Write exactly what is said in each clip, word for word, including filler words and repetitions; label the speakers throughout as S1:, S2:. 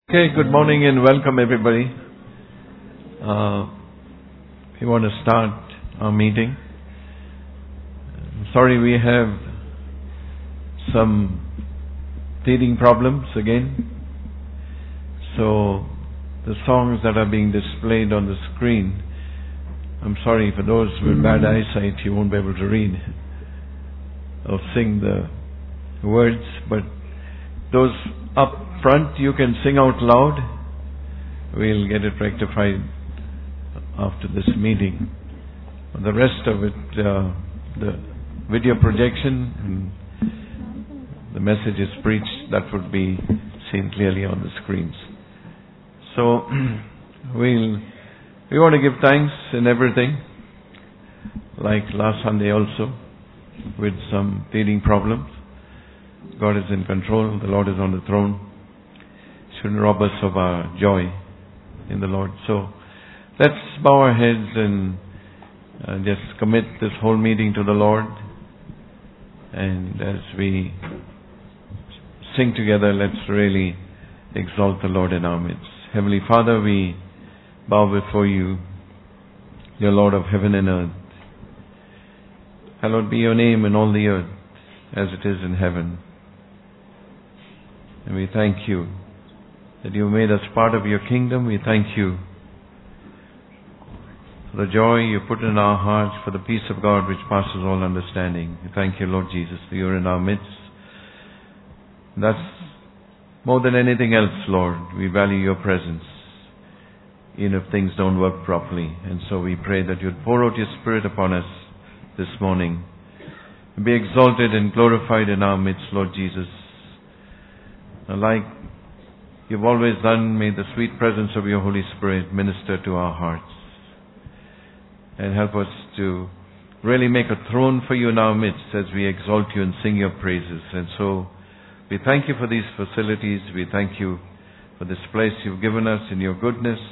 S1: Okay, good morning and welcome everybody. Uh, we want to start our meeting. I'm sorry we have some teething problems again. So the songs that are being displayed on the screen, I'm sorry for those with bad eyesight, you won't be able to read or sing the words, but those up front you can sing out loud. We'll get it rectified after this meeting. The rest of it, uh, the video projection and the message is preached, that would be seen clearly on the screens. So we'll we want to give thanks in everything, like last Sunday also, with some teething problems. God is in control. The Lord is on the throne. Shouldn't rob us of our joy in the Lord. So let's bow our heads and uh, just commit this whole meeting to the Lord. And as we sing together, let's really exalt the Lord in our midst. Heavenly Father, we bow before you, dear Lord of heaven and earth. Hallowed be your name in all the earth, as it is in heaven. And we thank you that you made us part of your kingdom. We thank you for the joy you put in our hearts, for the peace of God which passes all understanding. We thank you, Lord Jesus, that you're in our midst. That's more than anything else, Lord. We value your presence, even if things don't work properly. And so we pray that you'd pour out your Spirit upon us this morning. Be exalted and glorified in our midst, Lord Jesus. Like you've always done, may the sweet presence of your Holy Spirit minister to our hearts and help us to really make a throne for you in our midst as we exalt you and sing your praises. And so we thank you for these facilities. We thank you for this place you've given us in your goodness,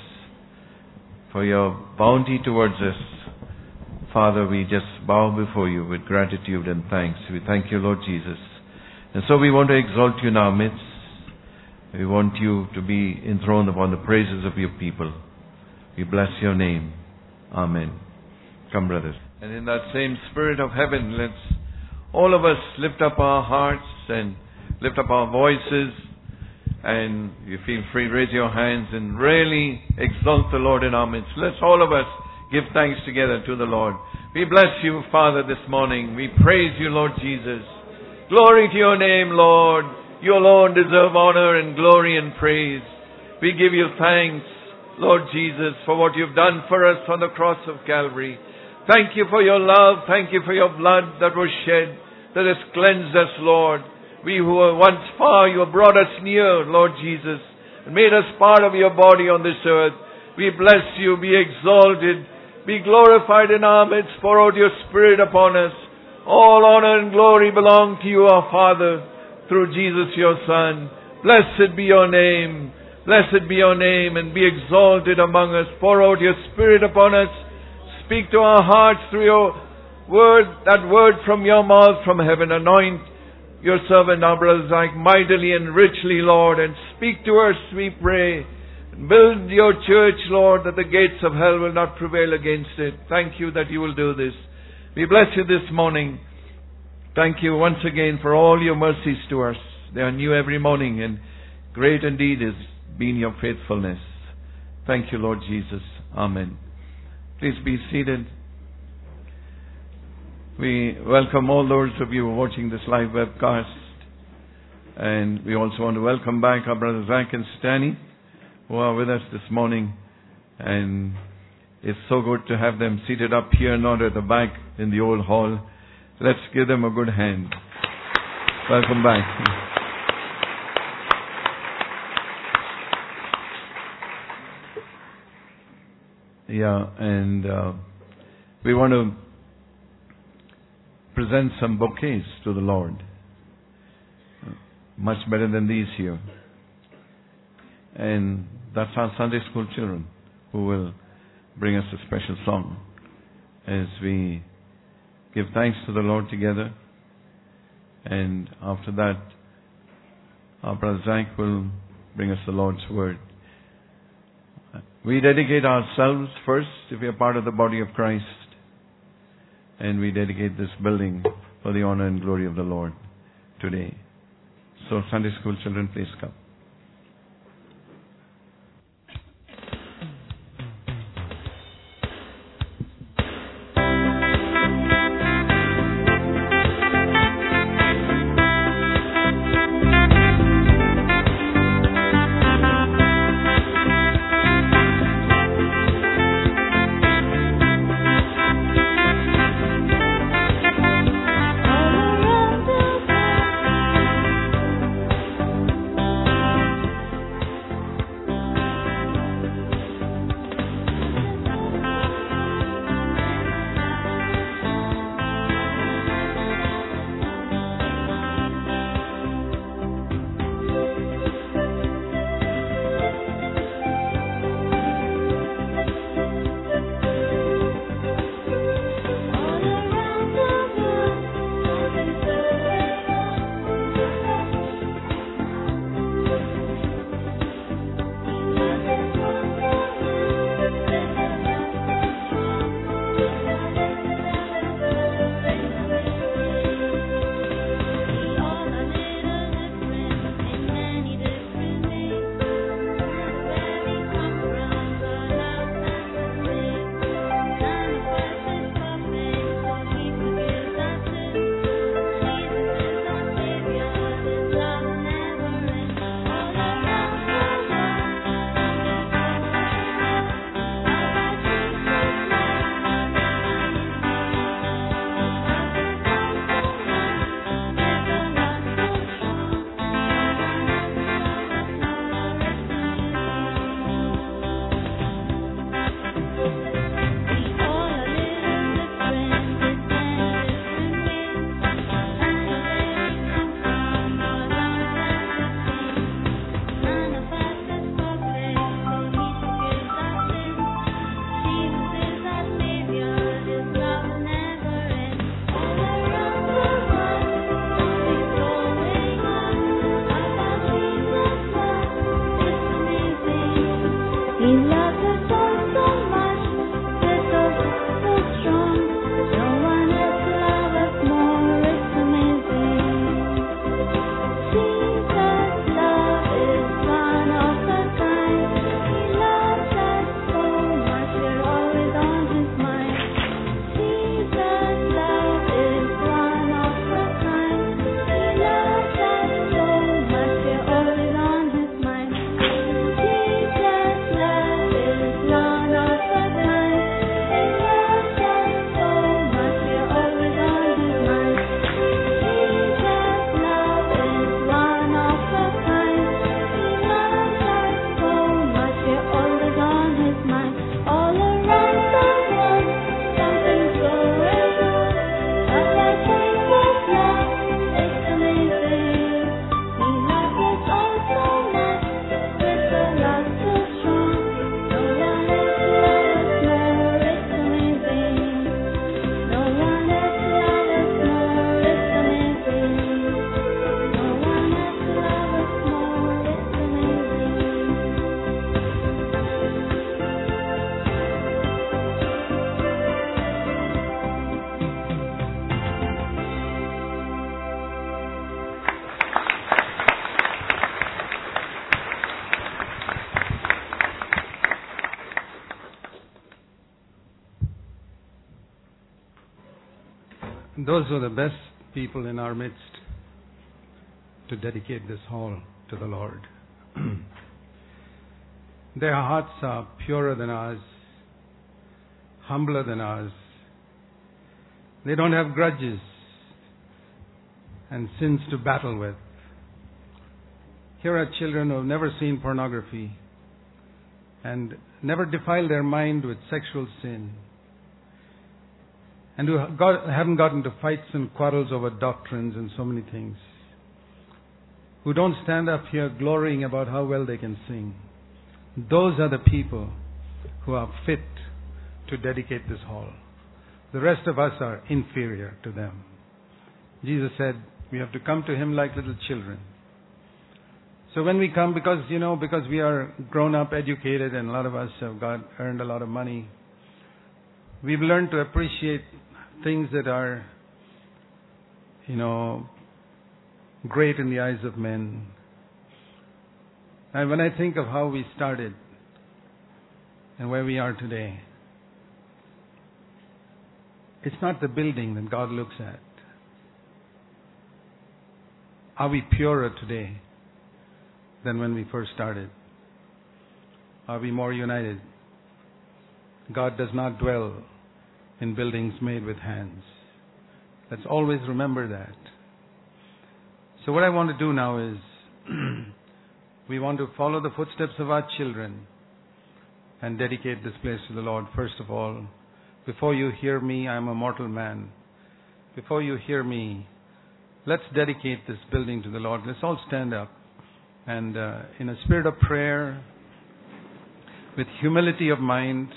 S1: for your bounty towards us. Father, we just bow before you with gratitude and thanks. We thank you, Lord Jesus. And so we want to exalt you in our midst. We want you to be enthroned upon the praises of your people. We bless your name. Amen. Come, brothers. And in that same spirit of heaven, let's all of us lift up our hearts and lift up our voices. And you feel free, raise your hands and really exalt the Lord in our midst. Let's all of us give thanks together to the Lord. We bless you, Father, this morning. We praise you, Lord Jesus. Glory to your name, Lord. You alone deserve honor and glory and praise. We give you thanks, Lord Jesus, for what you've done for us on the cross of Calvary. Thank you for your love. Thank you for your blood that was shed, that has cleansed us, Lord. We who were once far, you have brought us near, Lord Jesus, and made us part of your body on this earth. We bless you. Be exalted. Be glorified in our midst. Pour out your Spirit upon us. All honor and glory belong to you, our Father, through Jesus your Son. Blessed be your name. Blessed be your name, and be exalted among us. Pour out your Spirit upon us. Speak to our hearts through your word, that word from your mouth from heaven. Anoint your servant, our brother Zach, mightily and richly, Lord, and speak to us, we pray. Build your church, Lord, that the gates of hell will not prevail against it. Thank you that you will do this. We bless you this morning. Thank you once again for all your mercies to us. They are new every morning, and great indeed has been your faithfulness. Thank you, Lord Jesus. Amen. Please be seated. We welcome all those of you watching this live webcast. And we also want to welcome back our brothers Zach and Stanley, who are with us this morning. And it's so good to have them seated up here, not at the back in the old hall. Let's give them a good hand. Welcome back. Yeah, and uh, we want to present some bouquets to the Lord. Much better than these here. And that's our Sunday school children who will bring us a special song as we give thanks to the Lord together. And after that, our brother Zach will bring us the Lord's Word. We dedicate ourselves first if we are part of the body of Christ, and we dedicate this building for the honor and glory of the Lord today. So Sunday school children, please come.
S2: Those are the best people in our midst to dedicate this hall to the Lord. Their hearts are purer than ours, humbler than ours. They don't have grudges and sins to battle with. Here are children who have never seen pornography and never defiled their mind with sexual sin, and who got, haven't gotten into fights and quarrels over doctrines and so many things, who don't stand up here glorying about how well they can sing. Those are the people who are fit to dedicate this hall. The rest of us are inferior to them. Jesus said we have to come to Him like little children. So when we come, because, you know, because we are grown up, educated, and a lot of us have got, earned a lot of money, we've learned to appreciate things that are, you know, great in the eyes of men. And when I think of how we started and where we are today, it's not the building that God looks at. Are we purer today than when we first started? Are we more united? God does not dwell in buildings made with hands. Let's always remember that. So what I want to do now is we want to follow the footsteps of our children and dedicate this place to the Lord. First of all, before you hear me, I am a mortal man. Before you hear me, let's dedicate this building to the Lord. Let's all stand up and uh, in a spirit of prayer, with humility of mind,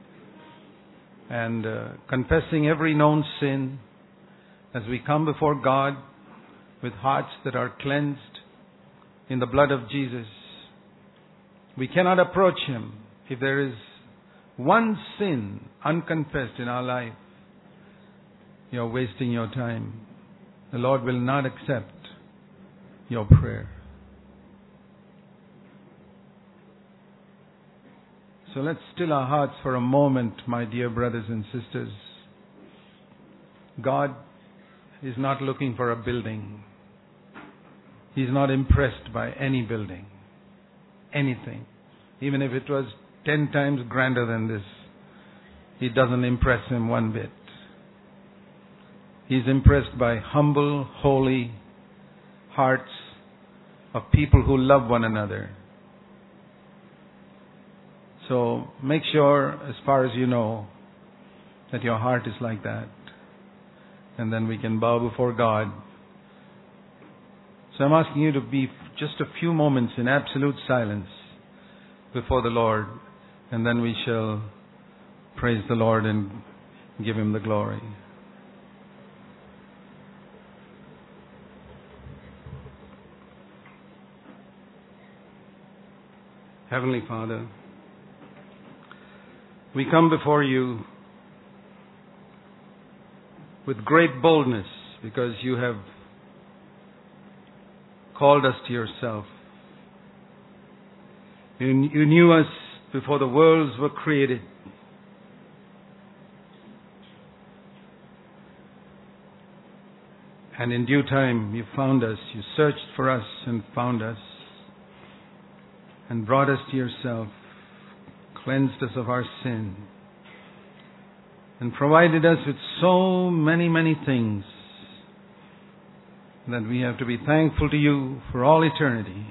S2: and uh, confessing every known sin, as we come before God with hearts that are cleansed in the blood of Jesus. We cannot approach Him if there is one sin unconfessed in our life. You're wasting your time. The Lord will not accept your prayer. So let's still our hearts for a moment, my dear brothers and sisters. God is not looking for a building. He's not impressed by any building, anything. Even if it was ten times grander than this, it doesn't impress Him one bit. He's impressed by humble, holy hearts of people who love one another. So make sure, as far as you know, that your heart is like that. And then we can bow before God. So I'm asking you to be just a few moments in absolute silence before the Lord, and then we shall praise the Lord and give Him the glory. Heavenly Father, we come before You with great boldness because You have called us to Yourself. You, you knew us before the worlds were created. And in due time You found us. You searched for us and found us and brought us to Yourself, cleansed us of our sin, and provided us with so many, many things that we have to be thankful to You for all eternity.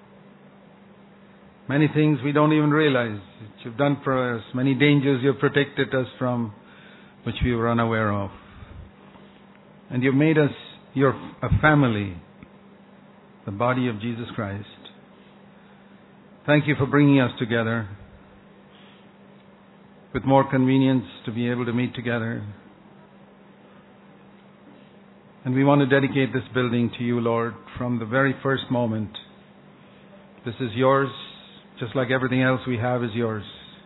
S2: Many things we don't even realize that You've done for us, many dangers You've protected us from, which we were unaware of. And You've made us Your a family, the body of Jesus Christ. Thank You for bringing us together with more convenience to be able to meet together. And we want to dedicate this building to You, Lord, from the very first moment. This is Yours, just like everything else we have is Yours.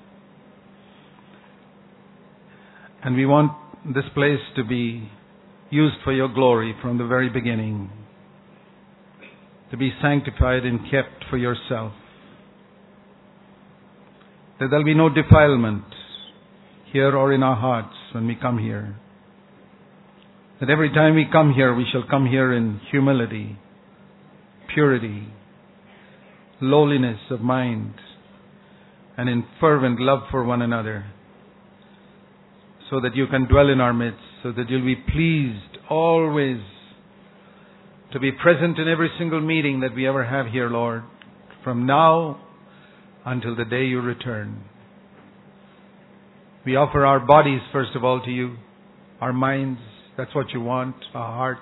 S2: And we want this place to be used for Your glory from the very beginning, to be sanctified and kept for Yourself. That there will be no defilement here or in our hearts when we come here. That every time we come here, we shall come here in humility, purity, lowliness of mind, and in fervent love for one another, so that You can dwell in our midst, so that You'll be pleased always to be present in every single meeting that we ever have here, Lord, from now until the day You return. We offer our bodies, first of all, to You, our minds. That's what You want, our hearts.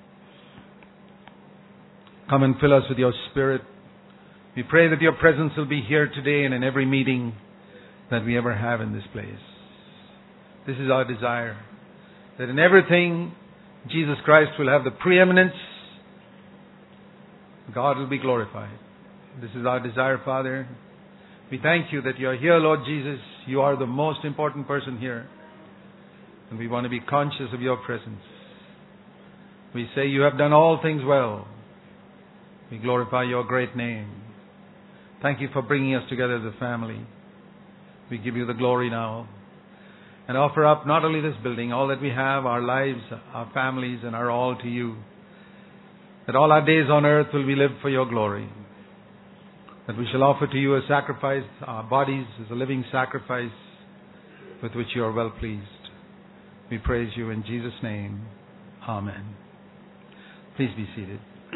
S2: Come and fill us with Your Spirit. We pray that Your presence will be here today and in every meeting that we ever have in this place. This is our desire, that in everything Jesus Christ will have the preeminence. God will be glorified. This is our desire, Father. We thank you that you are here, Lord Jesus. You are the most important person here. And we want to be conscious of your presence. We say you have done all things well. We glorify your great name. Thank you for bringing us together as a family. We give you the glory now. And offer up not only this building, all that we have, our lives, our families, and our all to you. That all our days on earth will be lived for your glory. That we shall offer to you a sacrifice, our bodies as a living sacrifice with which you are well pleased. We praise you in Jesus' name. Amen. Please be seated.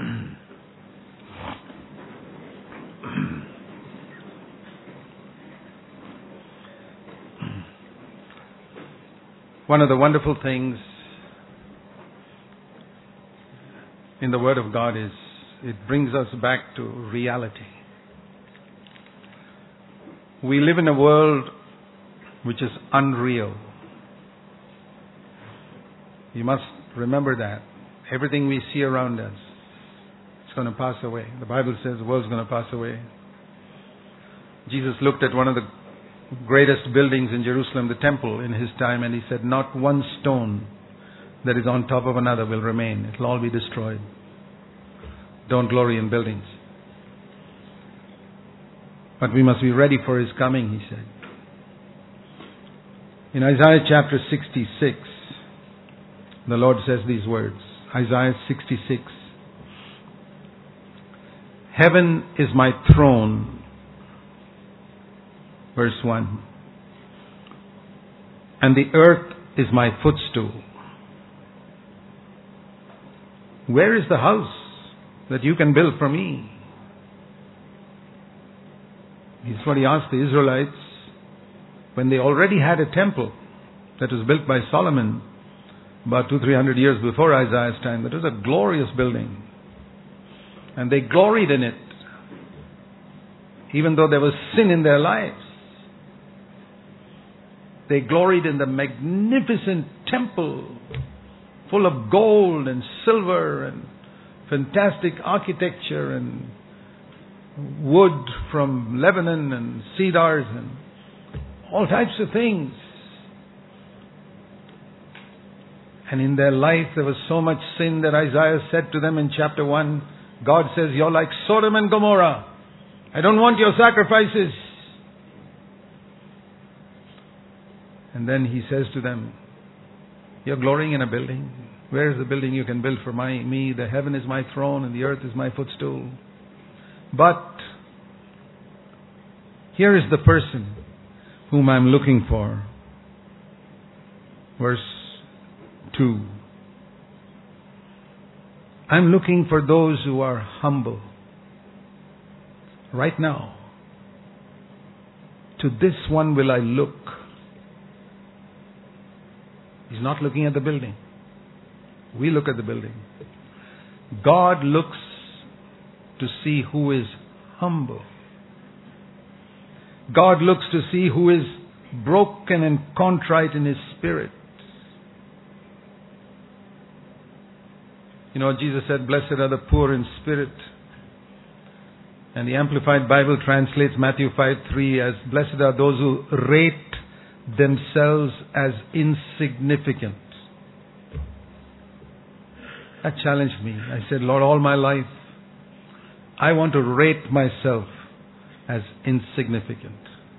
S2: One of the wonderful things in the Word of God is it brings us back to reality. We live in a world which is unreal. You must remember that. Everything we see around us is going to pass away. The Bible says the world's going to pass away. Jesus looked at one of the greatest buildings in Jerusalem, the temple, in his time, and he said, not one stone that is on top of another will remain. It will all be destroyed. Don't glory in buildings. But we must be ready for his coming, he said. In Isaiah chapter sixty-six, the Lord says these words. Isaiah sixty-six. Heaven is my throne. Verse one. And the earth is my footstool. Where is the house that you can build for me? This is what he asked the Israelites when they already had a temple that was built by Solomon about two, three hundred years before Isaiah's time. That was a glorious building. And they gloried in it, even though there was sin in their lives. They gloried in the magnificent temple full of gold and silver and fantastic architecture and wood from Lebanon and cedars and all types of things. And in their life there was so much sin that Isaiah said to them in chapter one, God says, you're like Sodom and Gomorrah. I don't want your sacrifices. And then he says to them, you're glorying in a building. Where is the building you can build for my, me? The heaven is my throne and the earth is my footstool. But here is the person whom I'm looking for. Verse two. I'm looking for those who are humble. Right now. To this one will I look. He's not looking at the building. We look at the building. God looks to see who is humble. God looks to see who is broken and contrite in his spirit. You know, Jesus said, blessed are the poor in spirit. And the Amplified Bible translates Matthew five three as, blessed are those who rate themselves as insignificant. That challenged me. I said, Lord, all my life, I want to rate myself as insignificant.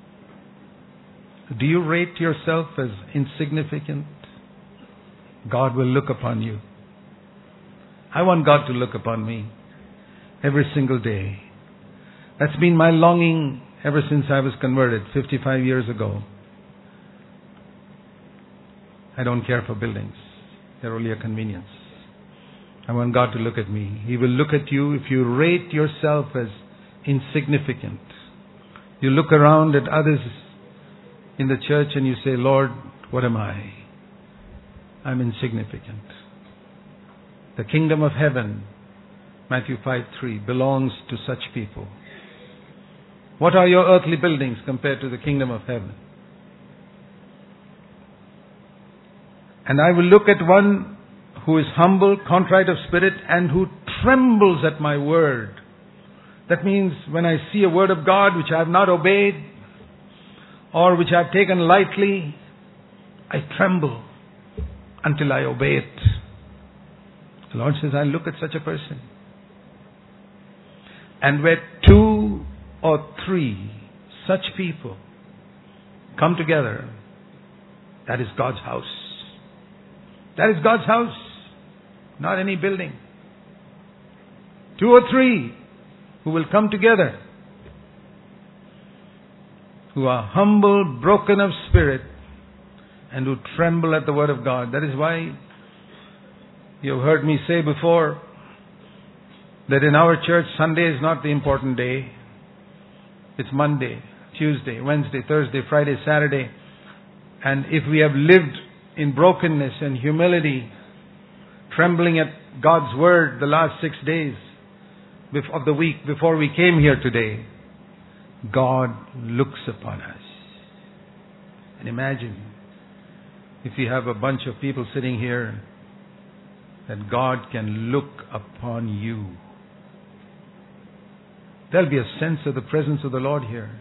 S2: Do you rate yourself as insignificant? God will look upon you. I want God to look upon me every single day. That's been my longing ever since I was converted fifty-five years ago. I don't care for buildings. They're only a convenience. I want God to look at me. He will look at you if you rate yourself as insignificant. You look around at others in the church and you say, Lord, what am I? I'm insignificant. The kingdom of heaven, Matthew five three, belongs to such people. What are your earthly buildings compared to the kingdom of heaven? And I will look at one who is humble, contrite of spirit, and who trembles at my word. That means when I see a word of God which I have not obeyed or which I have taken lightly, I tremble until I obey it. The Lord says, I look at such a person. And where two or three such people come together, that is God's house. That is God's house, not any building. Two or three who will come together, who are humble, broken of spirit, and who tremble at the word of God. That is why you have heard me say before that in our church, Sunday is not the important day. It's Monday, Tuesday, Wednesday, Thursday, Friday, Saturday. And if we have lived in brokenness and humility, trembling at God's word the last six days of the week before we came here today, God looks upon us. And imagine if you have a bunch of people sitting here, that God can look upon you. There'll be a sense of the presence of the Lord here.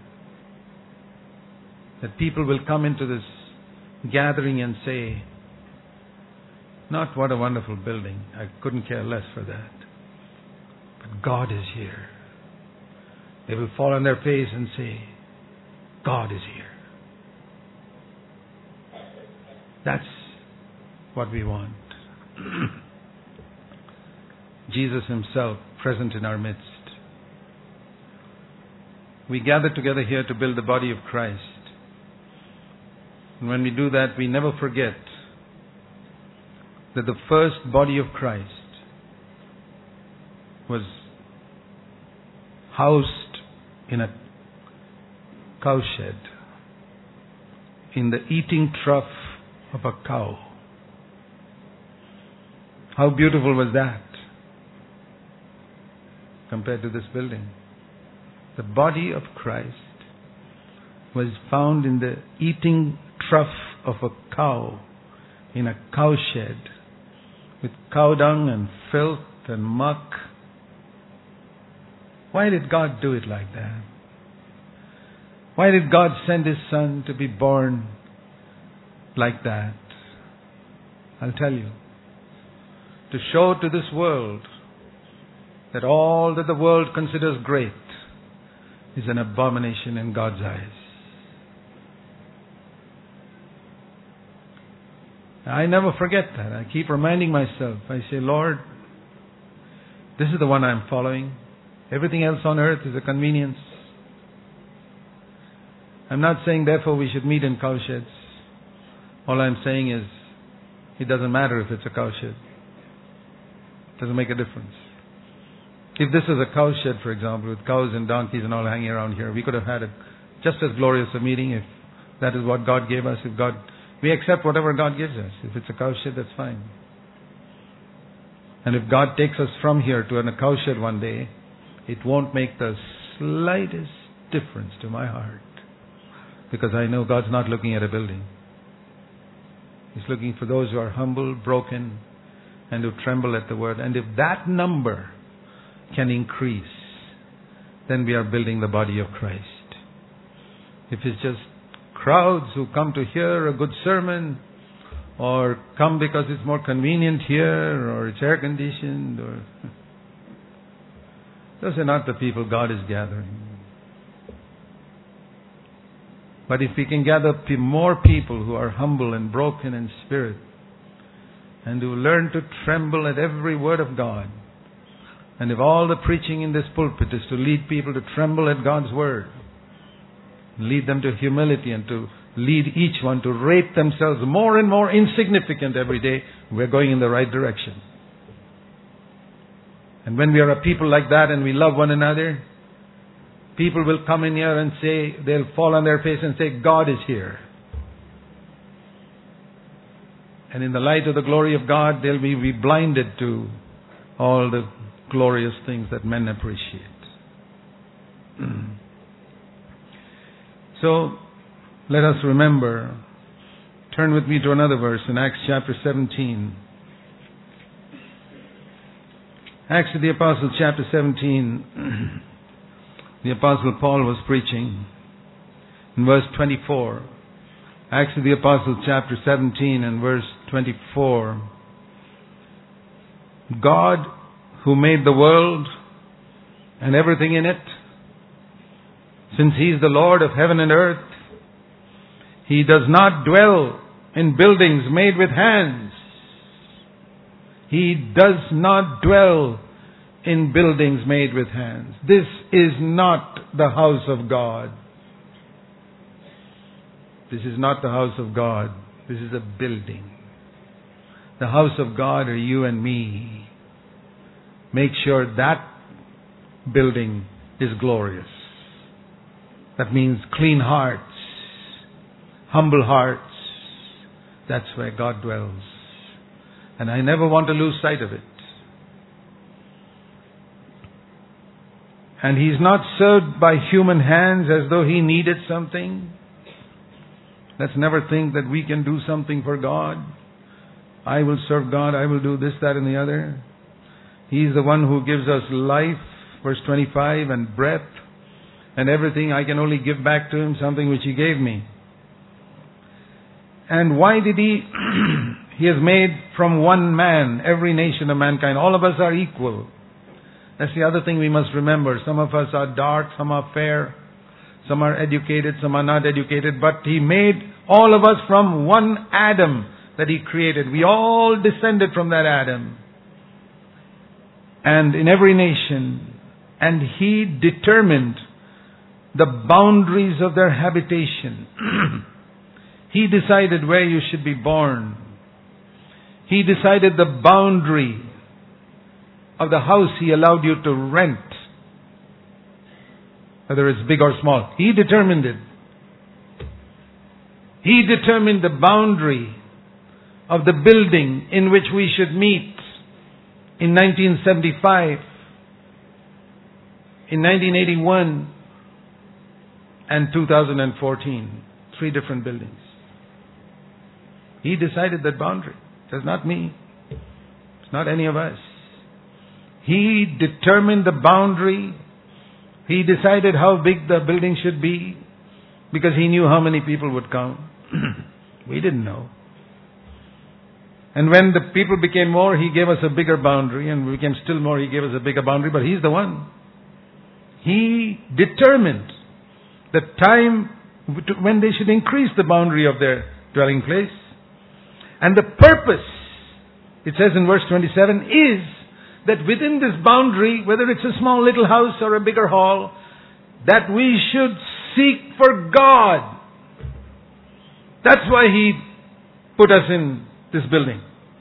S2: That people will come into this gathering and say, not what a wonderful building, I couldn't care less for that, but God is here. They will fall on their face and say, God is here. That's what we want. Jesus Himself present in our midst. We gather together here to build the body of Christ. And when we do that, we never forget that the first body of Christ was housed in a cowshed, in the eating trough of a cow. How beautiful was that compared to this building? The body of Christ was found in the eating trough of a cow, in a cowshed, with cow dung and filth and muck. Why did God do it like that? Why did God send His Son to be born like that? I'll tell you. To show to this world that all that the world considers great is an abomination in God's eyes. I never forget that. I keep reminding myself. I say, Lord, this is the one I'm following. Everything else on earth is a convenience. I'm not saying therefore we should meet in cowsheds. All I'm saying is it doesn't matter if it's a cowshed. It doesn't make a difference. If this is a cowshed, for example, with cows and donkeys and all hanging around here, we could have had a, just as glorious a meeting if that is what God gave us. If God, we accept whatever God gives us. If it's a cowshed, that's fine. And if God takes us from here to a cowshed one day, it won't make the slightest difference to my heart. Because I know God's not looking at a building. He's looking for those who are humble, broken, and who tremble at the word. And if that number can increase, then we are building the body of Christ. If it's just crowds who come to hear a good sermon, or come because it's more convenient here, or it's air conditioned, or those are not the people God is gathering. But if we can gather more people who are humble and broken in spirit, and who learn to tremble at every word of God, and if all the preaching in this pulpit is to lead people to tremble at God's word, lead them to humility, and to lead each one to rate themselves more and more insignificant every day, we're going in the right direction. And when we are a people like that and we love one another, people will come in here and say, they'll fall on their face and say, God is here. And in the light of the glory of God, they'll be, be blinded to all the glorious things that men appreciate. So, let us remember. Turn with me to another verse in Acts chapter seventeen. Acts of the Apostles chapter seventeen. the Apostle Paul was preaching in verse twenty-four. Acts of the Apostles chapter seventeen and verse twenty-four. God who made the world and everything in it, since He is the Lord of heaven and earth, He does not dwell in buildings made with hands. He does not dwell in buildings made with hands. This is not the house of God. This is not the house of God. This is a building. The house of God are you and me. Make sure that building is glorious. That means clean hearts, humble hearts. That's where God dwells. And I never want to lose sight of it. And He's not served by human hands as though He needed something. Let's never think that we can do something for God. I will serve God, I will do this, that and the other. He's the one who gives us life, verse twenty-five, and breath, and everything. I can only give back to Him something which He gave me. And why did He... He has made from one man every nation of mankind. All of us are equal. That's the other thing we must remember. Some of us are dark, some are fair, some are educated, some are not educated. But He made all of us from one Adam that He created. We all descended from that Adam. And in every nation. And He determined the boundaries of their habitation. He decided where you should be born. He decided the boundary of the house He allowed you to rent, whether it's big or small. He determined it. He determined the boundary of the building in which we should meet in nineteen seventy-five, in nineteen eighty-one, and two thousand fourteen. Three different buildings. He decided that boundary. It's not me. It's not any of us. He determined the boundary. He decided how big the building should be because He knew how many people would come. We didn't know. And when the people became more, He gave us a bigger boundary, and we became still more, He gave us a bigger boundary, but He's the one. He determined the time when they should increase the boundary of their dwelling place. And the purpose, it says in verse twenty-seven, is that within this boundary, whether it's a small little house or a bigger hall, that we should seek for God. That's why He put us in this building.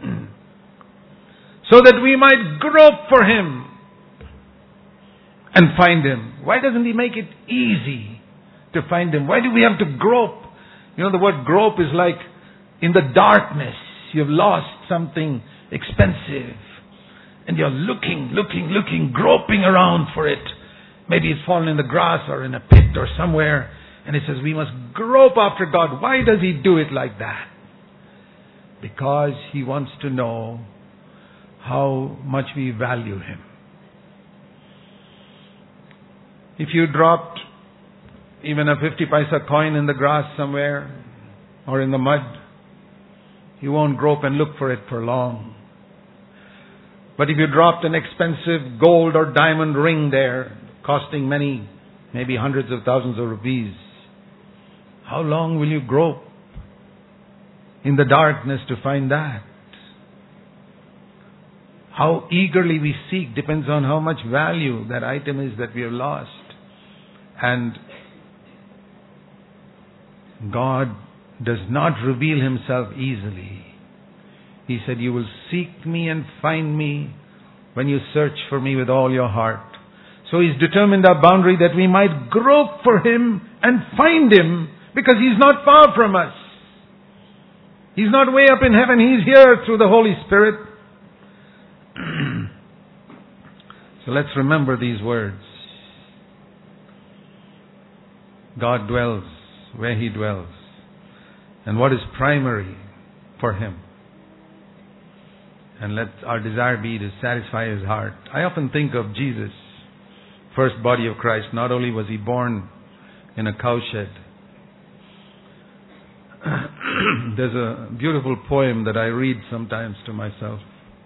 S2: So that we might grope for Him and find Him. Why doesn't He make it easy to find Him? Why do we have to grope? You know, the word grope is like in the darkness, you've lost something expensive. And you're looking, looking, looking, groping around for it. Maybe it's fallen in the grass or in a pit or somewhere. And it says we must grope after God. Why does He do it like that? Because He wants to know how much we value Him. If you dropped even a fifty paisa coin in the grass somewhere or in the mud, you won't grope and look for it for long. But if you dropped an expensive gold or diamond ring there, costing many, maybe hundreds of thousands of rupees, how long will you grope in the darkness to find that? How eagerly we seek depends on how much value that item is that we have lost. And God does not reveal Himself easily. He said, you will seek me and find me when you search for me with all your heart. So He's determined our boundary that we might grope for Him and find Him, because He's not far from us. He's not way up in heaven. He's here through the Holy Spirit. So let's remember these words. God dwells where He dwells. And what is primary for Him? And let our desire be to satisfy His heart. I often think of Jesus first body of Christ, not only was he born in a cowshed. There's a beautiful poem that I read sometimes to myself,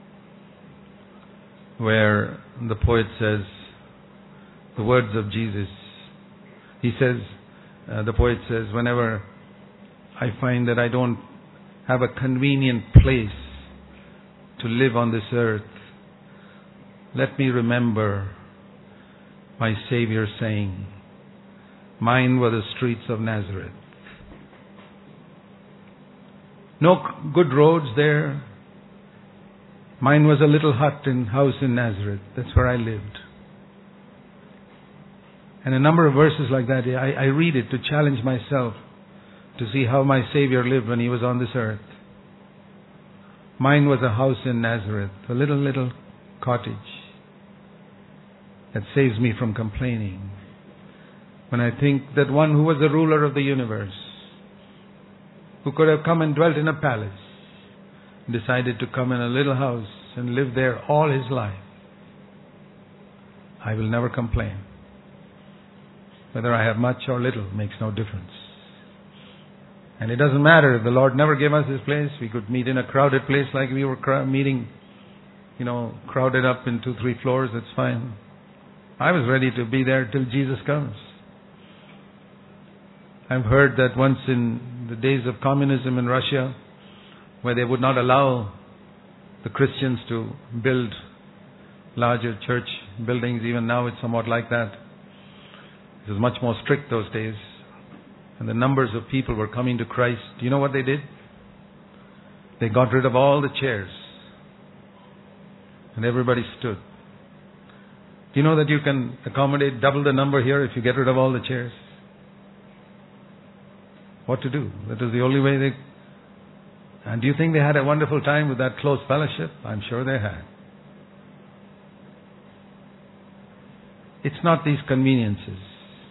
S2: where the poet says the words of Jesus. He says, uh, the poet says, whenever I find that I don't have a convenient place to live on this earth, let me remember my Savior saying, mine were the streets of Nazareth. No good roads there. Mine was a little hut and house in Nazareth. That's where I lived. And a number of verses like that, I, I read it to challenge myself to see how my Savior lived when He was on this earth. Mine was a house in Nazareth, a little, little cottage that saves me from complaining. When I think that one who was the ruler of the universe, who could have come and dwelt in a palace, decided to come in a little house and live there all His life, I will never complain. Whether I have much or little makes no difference. And it doesn't matter if the Lord never gave us His place. We could meet in a crowded place like we were cr- meeting, you know, crowded up in two, three floors. That's fine. I was ready to be there till Jesus comes. I've heard that once in the days of communism in Russia, where they would not allow the Christians to build larger church buildings, even now it's somewhat like that. It was much more strict those days. And the numbers of people were coming to Christ. Do you know what they did? They got rid of all the chairs. And everybody stood. Do you know that you can accommodate double the number here if you get rid of all the chairs? What to do? That was the only way they... And do you think they had a wonderful time with that close fellowship? I'm sure they had. It's not these conveniences.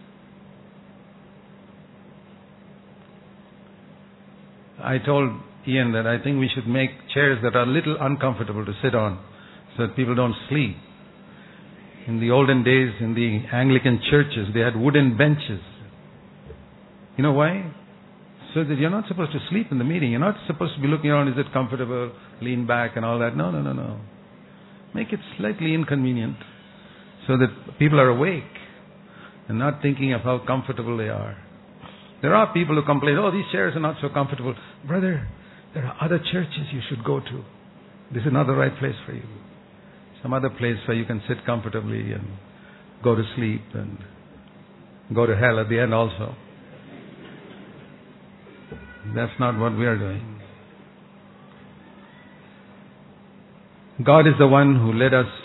S2: I told Ian that I think we should make chairs that are a little uncomfortable to sit on so that people don't sleep. In the olden days, in the Anglican churches, they had wooden benches. You know why? So that you're not supposed to sleep in the meeting. You're not supposed to be looking around, is it comfortable, lean back and all that. No, no, no, no. Make it slightly inconvenient so that people are awake and not thinking of how comfortable they are. There are people who complain, oh, these chairs are not so comfortable. Brother, there are other churches you should go to. This is not the right place for you. Some other place where you can sit comfortably and go to sleep and go to hell at the end also. That's not what we are doing. God is the one who led us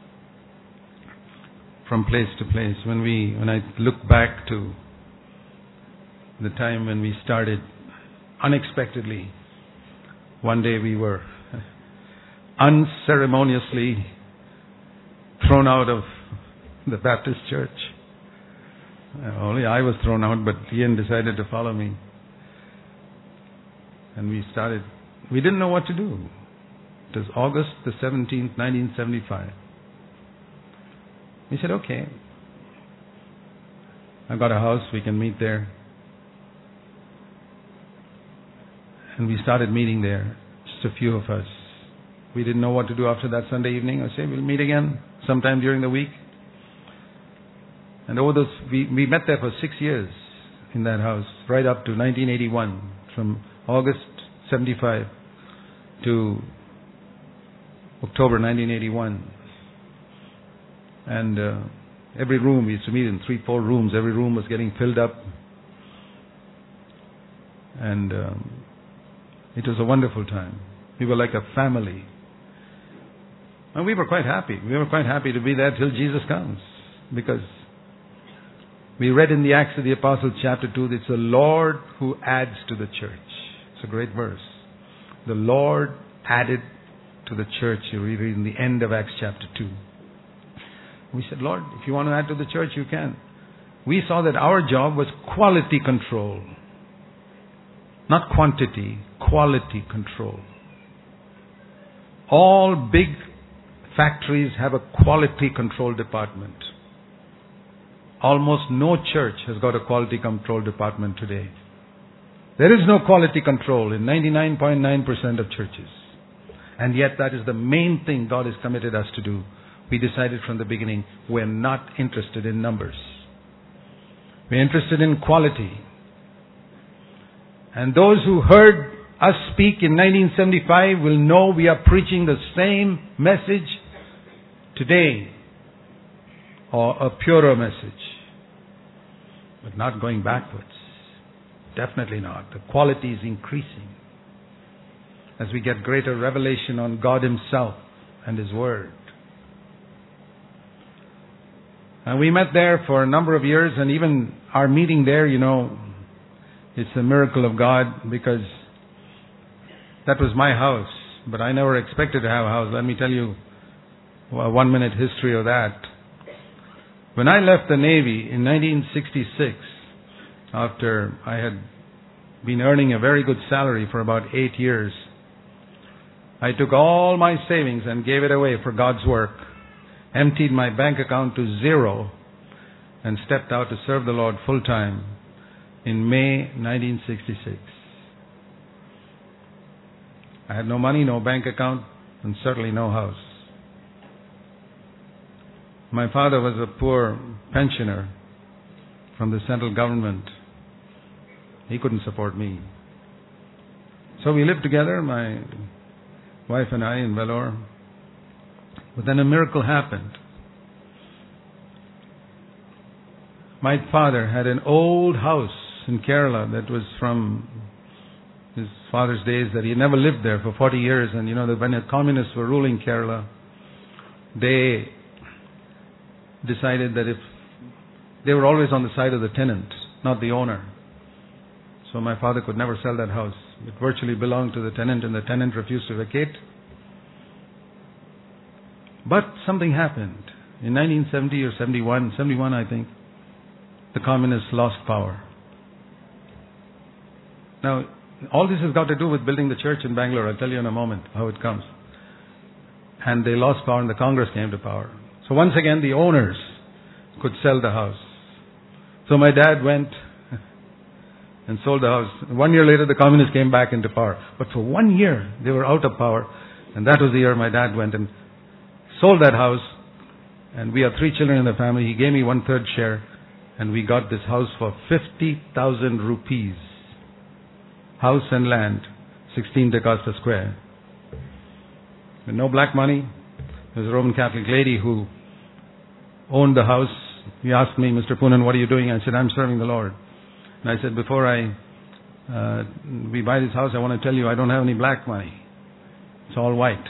S2: from place to place. When we, when I look back to the time when we started, unexpectedly, one day we were unceremoniously thrown out of the Baptist church. Only I was thrown out, but Ian decided to follow me. And we started, we didn't know what to do. It was August the seventeenth, nineteen seventy-five. We said, okay, I've got a house, we can meet there. And we started meeting there, just a few of us. We didn't know what to do after that Sunday evening. I say, we'll meet again sometime during the week. And over those, we, we met there for six years in that house, right up to nineteen eighty-one, from August seventy-five to October nineteen eighty-one. And uh, every room, we used to meet in three, four rooms. Every room was getting filled up. And um, it was a wonderful time. We were like a family. And we were quite happy. We were quite happy to be there till Jesus comes. Because we read in the Acts of the Apostles chapter two, that it's the Lord who adds to the church. It's a great verse. The Lord added to the church. You read it in the end of Acts chapter two. We said, Lord, if you want to add to the church, you can. We saw that our job was quality control. Not quantity, quality control. All big factories have a quality control department. almost no church has got a quality control department today. There is no quality control in ninety-nine point nine percent of churches. And yet that is the main thing God has committed us to do. We decided from the beginning, we're not interested in numbers. We're interested in quality. And those who heard us speak in nineteen seventy-five will know we are preaching the same message today, or a purer message, but not going backwards. Definitely not. The quality is increasing as we get greater revelation on God Himself and His Word. And we met there for a number of years, and even our meeting there, you know, it's a miracle of God, because that was my house, but I never expected to have a house. Let me tell you a one minute history of that. When I left the Navy in nineteen sixty-six, after I had been earning a very good salary for about eight years, I took all my savings and gave it away for God's work, emptied my bank account to zero, and stepped out to serve the Lord full time in May nineteen sixty-six. I had no money, no bank account, and certainly no house. My father was a poor pensioner from the central government. He couldn't support me. So we lived together, my wife and I, in Vellore. But then a miracle happened. My father had an old house in Kerala that was from his father's days, that he had never lived there for forty years. And you know, that when the communists were ruling Kerala, they decided that if they were always on the side of the tenant, not the owner. So my father could never sell that house. It virtually belonged to the tenant, and the tenant refused to vacate. But something happened. In nineteen seventy or seventy-one, seventy-one I think, the communists lost power. Now, all this has got to do with building the church in Bangalore. I'll tell you in a moment how it comes. And they lost power, and the Congress came to power. So once again, the owners could sell the house. So my dad went and sold the house. One year later, the communists came back into power. But for one year, they were out of power. And that was the year my dad went and sold that house. And we have three children in the family. He gave me one-third share. And we got this house for fifty thousand rupees. House and land, sixteen D'Costa Square. With no black money. There was a Roman Catholic lady who owned the house. He asked me, Mister Poonen, what are you doing? I said, I'm serving the Lord. And I said, before I uh, we buy this house, I want to tell you I don't have any black money. It's all white.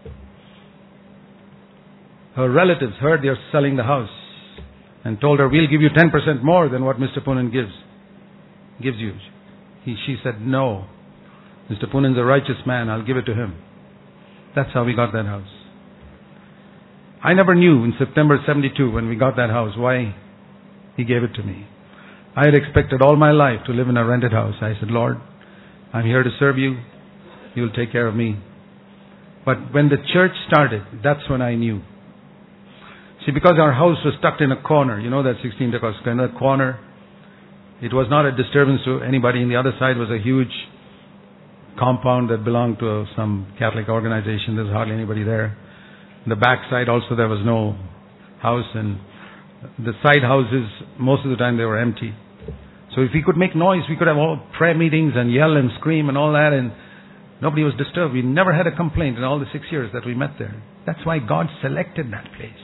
S2: Her relatives heard they're selling the house and told her, we'll give you ten percent more than what Mister Poonen gives, gives you. He, she said, no. Mister Poonen's a righteous man. I'll give it to him. That's how we got that house. I never knew in September seventy-two, when we got that house, why He gave it to me. I had expected all my life to live in a rented house. I said, Lord, I'm here to serve you. You'll take care of me. But when the church started, that's when I knew. See, because our house was tucked in a corner, you know that sixteen D'Costa Square, in that corner, it was not a disturbance to anybody. And the other side was a huge compound that belonged to some Catholic organization. There was hardly anybody there. The back side also, there was no house, and the side houses, most of the time they were empty. So if we could make noise, we could have all prayer meetings and yell and scream and all that, and nobody was disturbed. We never had a complaint in all the six years that we met there. That's why God selected that place.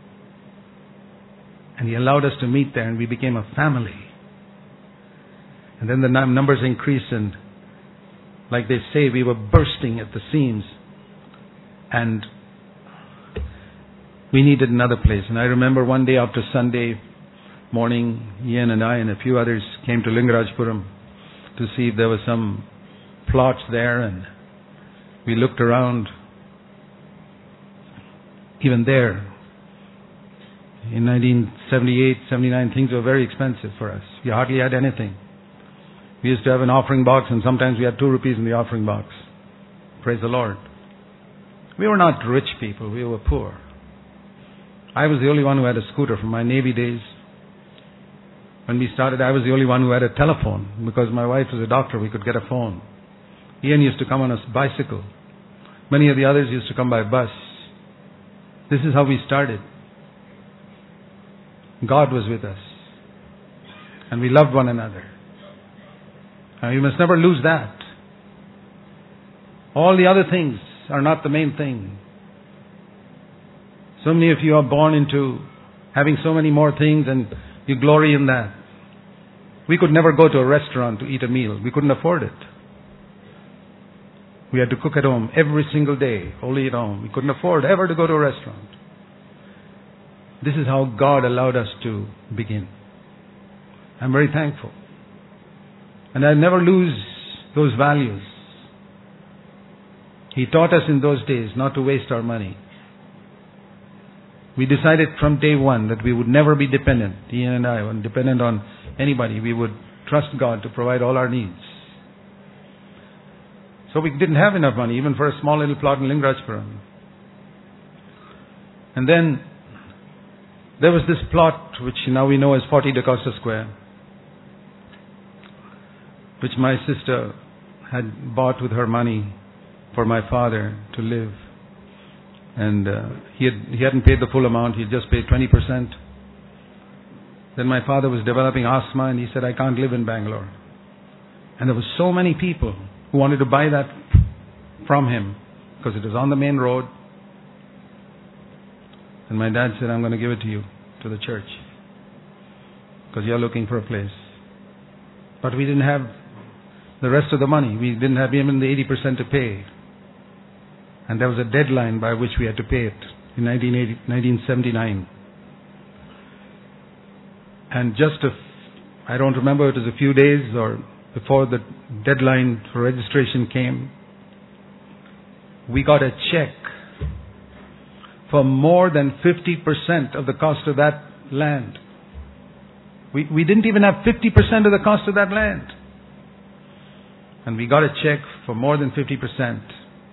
S2: And He allowed us to meet there, and we became a family. And then the num- numbers increased, and like they say, we were bursting at the seams. And we needed another place. And I remember one day after Sunday morning, Ian and I and a few others came to Lingarajpuram to see if there were some plots there. And we looked around. Even there, in nineteen seventy-eight, seventy-nine, things were very expensive for us. We hardly had anything. We used to have an offering box, and sometimes we had two rupees in the offering box. Praise the Lord. We were not rich people. We were poor. I was the only one who had a scooter from my Navy days. When we started, I was the only one who had a telephone. Because my wife was a doctor, we could get a phone. Ian used to come on a bicycle. Many of the others used to come by bus. This is how we started. God was with us. And we loved one another. And we must never lose that. All the other things are not the main thing. So many of you are born into having so many more things and you glory in that. We could never go to a restaurant to eat a meal. We couldn't afford it. We had to cook at home every single day, only at home. We couldn't afford ever to go to a restaurant. This is how God allowed us to begin. I'm very thankful. And I never lose those values. He taught us in those days not to waste our money. We decided from day one that we would never be dependent, Ian and I, weren't dependent on anybody. We would trust God to provide all our needs. So we didn't have enough money, even for a small little plot in Lingarajpuram. And then there was this plot, which now we know as forty DaCosta Square, which my sister had bought with her money for my father to live. And uh, he had, he hadn't paid the full amount, he had just paid twenty percent. Then my father was developing asthma and he said, I can't live in Bangalore. And there were so many people who wanted to buy that from him because it was on the main road. And my dad said, I'm going to give it to you, to the church, because you're looking for a place. But we didn't have the rest of the money. We didn't have even the eighty percent to pay. And there was a deadline by which we had to pay it in nineteen seventy-nine. And just, a, I don't remember, it was a few days or before the deadline for registration came, we got a check for more than fifty percent of the cost of that land. We, we didn't even have fifty percent of the cost of that land. And we got a check for more than fifty percent,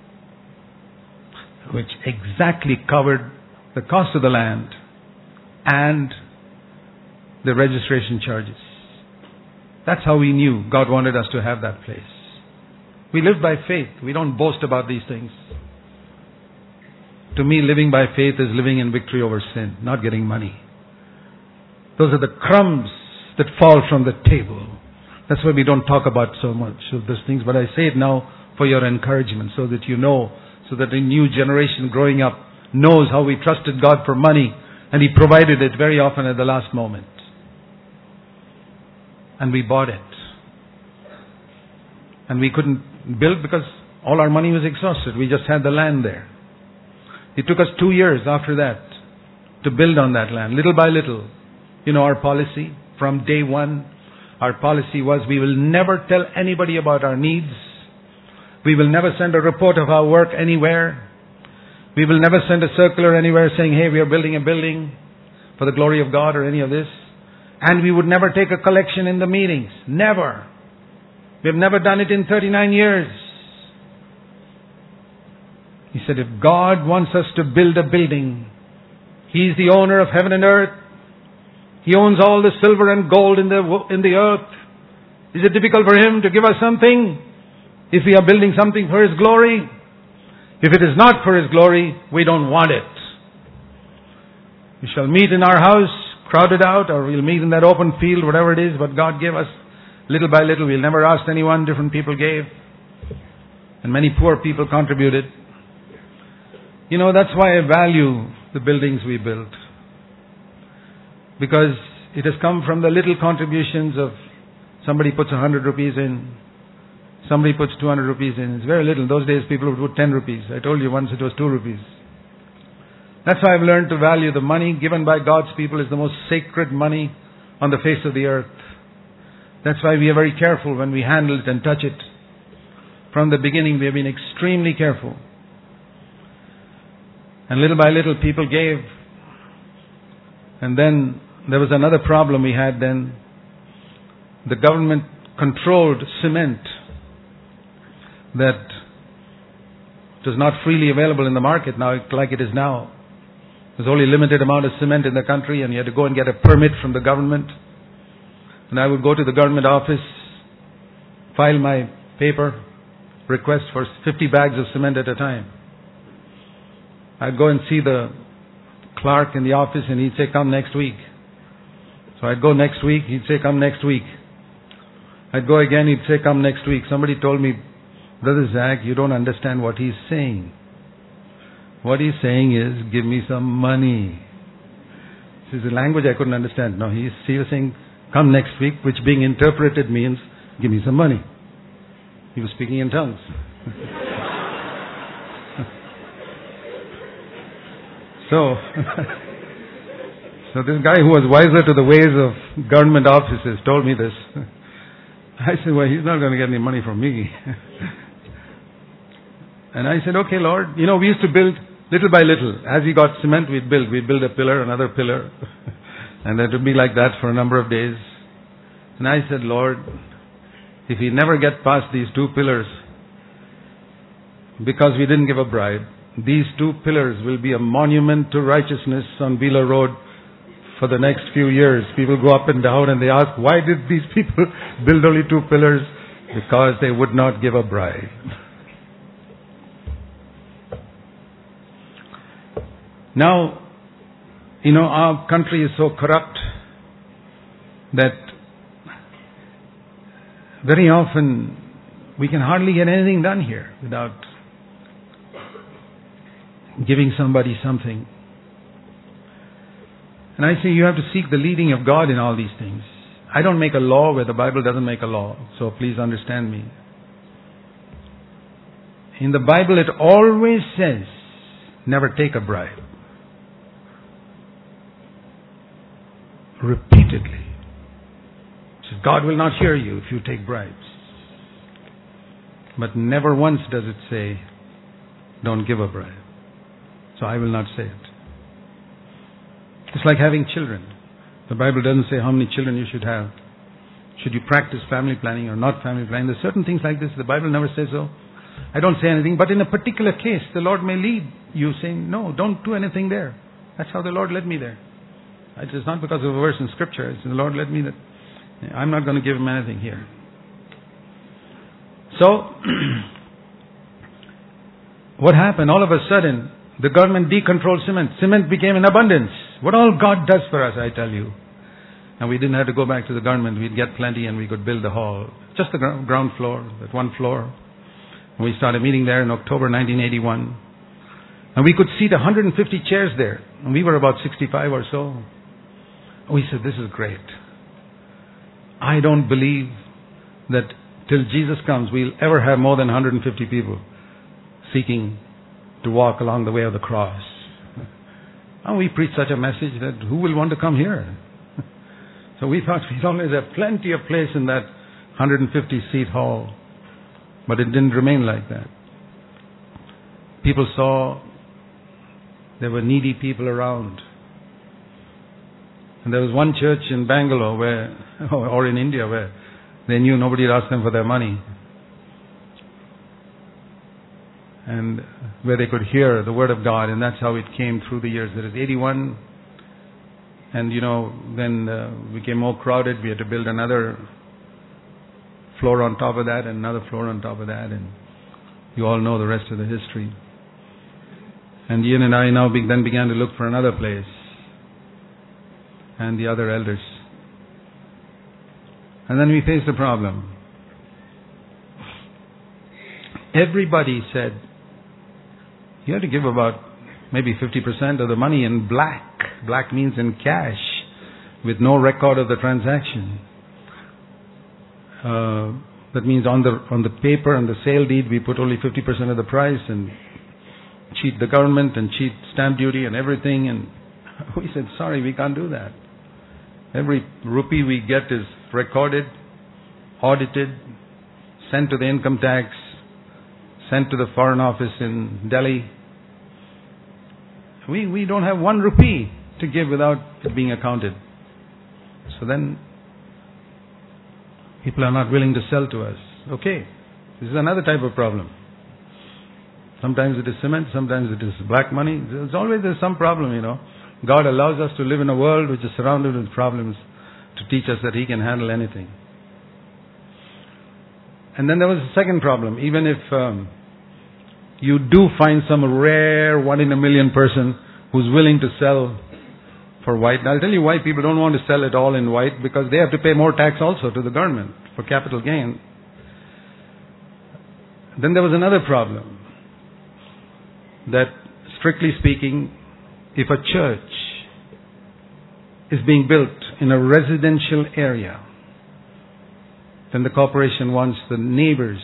S2: which exactly covered the cost of the land and the registration charges. That's how we knew God wanted us to have that place. We live by faith. We don't boast about these things. To me, living by faith is living in victory over sin, not getting money. Those are the crumbs that fall from the table. That's why we don't talk about so much of those things. But I say it now for your encouragement, so that you know, so that a new generation growing up knows how we trusted God for money, and He provided it very often at the last moment. And we bought it. And we couldn't build because all our money was exhausted. We just had the land there. It took us two years after that to build on that land, little by little. You know our policy from day one. Our policy was we will never tell anybody about our needs. We will never send a report of our work anywhere. We will never send a circular anywhere saying, hey, we are building a building for the glory of God or any of this. And we would never take a collection in the meetings. Never. We have never done it in thirty-nine years. He said, if God wants us to build a building, He is the owner of heaven and earth. He owns all the silver and gold in the in the earth. Is it difficult for Him to give us something if we are building something for His glory? If it is not for His glory, we don't want it. We shall meet in our house, crowded out, or we'll meet in that open field, whatever it is, but God gave us little by little. We'll never ask anyone, different people gave. And many poor people contributed. You know, that's why I value the buildings we built. Because it has come from the little contributions of somebody puts a hundred rupees in, somebody puts two hundred rupees in. It's very little. Those days people would put ten rupees. I told you once it was two rupees. That's why I've learned to value the money given by God's people is the most sacred money on the face of the earth. That's why we are very careful when we handle it and touch it. From the beginning we have been extremely careful. And little by little people gave. And then there was another problem we had then. The government controlled cement that was not freely available in the market now like it is now. There's only a limited amount of cement in the country and you had to go and get a permit from the government. And I would go to the government office, file my paper, request for fifty bags of cement at a time. I'd go and see the clerk in the office and he'd say, come next week. So I'd go next week, he'd say, come next week. I'd go again, he'd say, come next week. Somebody told me, Brother Zach, you don't understand what he's saying. What he's saying is, give me some money. This is a language I couldn't understand. No, he's, he was saying, come next week, which being interpreted means, give me some money. He was speaking in tongues. so, so this guy who was wiser to the ways of government offices told me this. I said, well, he's not going to get any money from me. And I said, okay, Lord. You know, we used to build little by little. As we got cement, we'd build. We'd build a pillar, another pillar. And it would be like that for a number of days. And I said, Lord, if we never get past these two pillars, because we didn't give a bribe, these two pillars will be a monument to righteousness on Wheeler Road for the next few years. People go up and down and they ask, why did these people build only two pillars? Because they would not give a bribe. Now, you know, our country is so corrupt that very often we can hardly get anything done here without giving somebody something. And I say you have to seek the leading of God in all these things. I don't make a law where the Bible doesn't make a law, so please understand me. In the Bible it always says, never take a bribe. Repeatedly. It says, God will not hear you if you take bribes. But never once does it say, don't give a bribe. So I will not say it. It's like having children. The Bible doesn't say how many children you should have. Should you practice family planning or not family planning? There's certain things like this. The Bible never says so. I don't say anything. But in a particular case, the Lord may lead you saying, no, don't do anything there. That's how the Lord led me there. It's not because of a verse in Scripture. It's the Lord led me that I'm not going to give him anything here. So, what happened? All of a sudden, the government decontrolled cement. Cement became in abundance. What all God does for us, I tell you. And we didn't have to go back to the government. We'd get plenty and we could build the hall. Just the ground floor, that one floor. And we started meeting there in October nineteen eighty-one. And we could seat one hundred fifty chairs there. And we were about sixty-five or so. We said, this is great. I don't believe that till Jesus comes, we'll ever have more than one hundred fifty people seeking to walk along the way of the cross. And we preached such a message that who will want to come here? So we thought we'd always have plenty of place in that one hundred fifty seat hall. But it didn't remain like that. People saw there were needy people around. And there was one church in Bangalore where, or in India where they knew nobody had asked them for their money. And where they could hear the Word of God, and that's how it came through the years. There is eighty-one, and you know, then uh, we became more crowded. We had to build another floor on top of that, and another floor on top of that, and you all know the rest of the history. And Ian and I now be, then began to look for another place, and the other elders. And then we faced a problem. Everybody said, you have to give about maybe fifty percent of the money in black. Black means in cash, with no record of the transaction. Uh, that means on the on the paper and the sale deed, we put only fifty percent of the price and cheat the government and cheat stamp duty and everything. And we said, sorry, we can't do that. Every rupee we get is recorded, audited, sent to the income tax, sent to the foreign office in Delhi. We we don't have one rupee to give without it being accounted. So then people are not willing to sell to us. Okay, this is another type of problem. Sometimes it is cement, sometimes it is black money. There's always there's some problem, you know. God allows us to live in a world which is surrounded with problems. to teach us that He can handle anything. And then there was a second problem. Even if um, you do find some rare one in a million person who's willing to sell for white. I'll tell you why people don't want to sell it all in white, because they have to pay more tax also to the government for capital gain. Then there was another problem. That strictly speaking, if a church is being built in a residential area, then the corporation wants the neighbors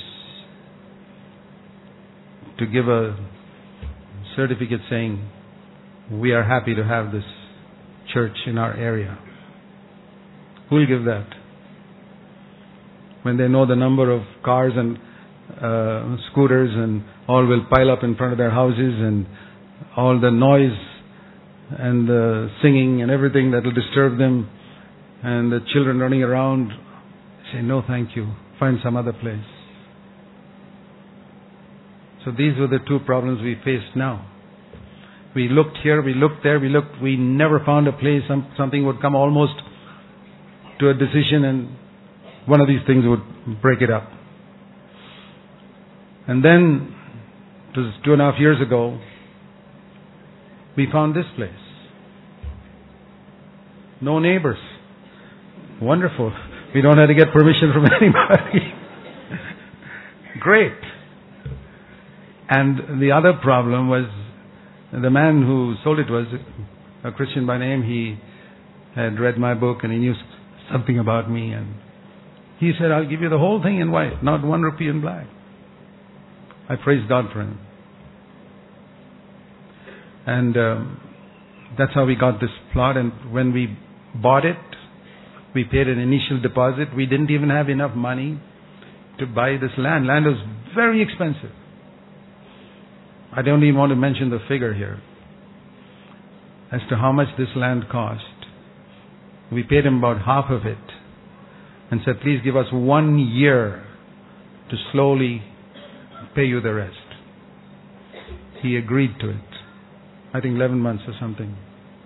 S2: to give a certificate saying, we are happy to have this church in our area. Who will give that? When they know the number of cars and uh, scooters and all will pile up in front of their houses, and all the noise and the singing and everything that will disturb them, and the children running around, say, no thank you, find some other place. So these were the two problems we faced now. We looked here, we looked there, we looked, we never found a place, some, something would come almost to a decision and one of these things would break it up. And then, it was two and a half years ago, we found this place. No neighbors. Wonderful. We don't have to get permission from anybody. Great. And the other problem was, the man who sold it was a Christian by name. He had read my book and he knew something about me. And he said, I'll give you the whole thing in white, not one rupee in black. I praise God for him. And um, that's how we got this plot. And when we bought it, we paid an initial deposit. We didn't even have enough money to buy this land. Land was very expensive. I don't even want to mention the figure here as to how much this land cost. We paid him about half of it and said, please give us one year to slowly pay you the rest. He agreed to it. I think eleven months or something.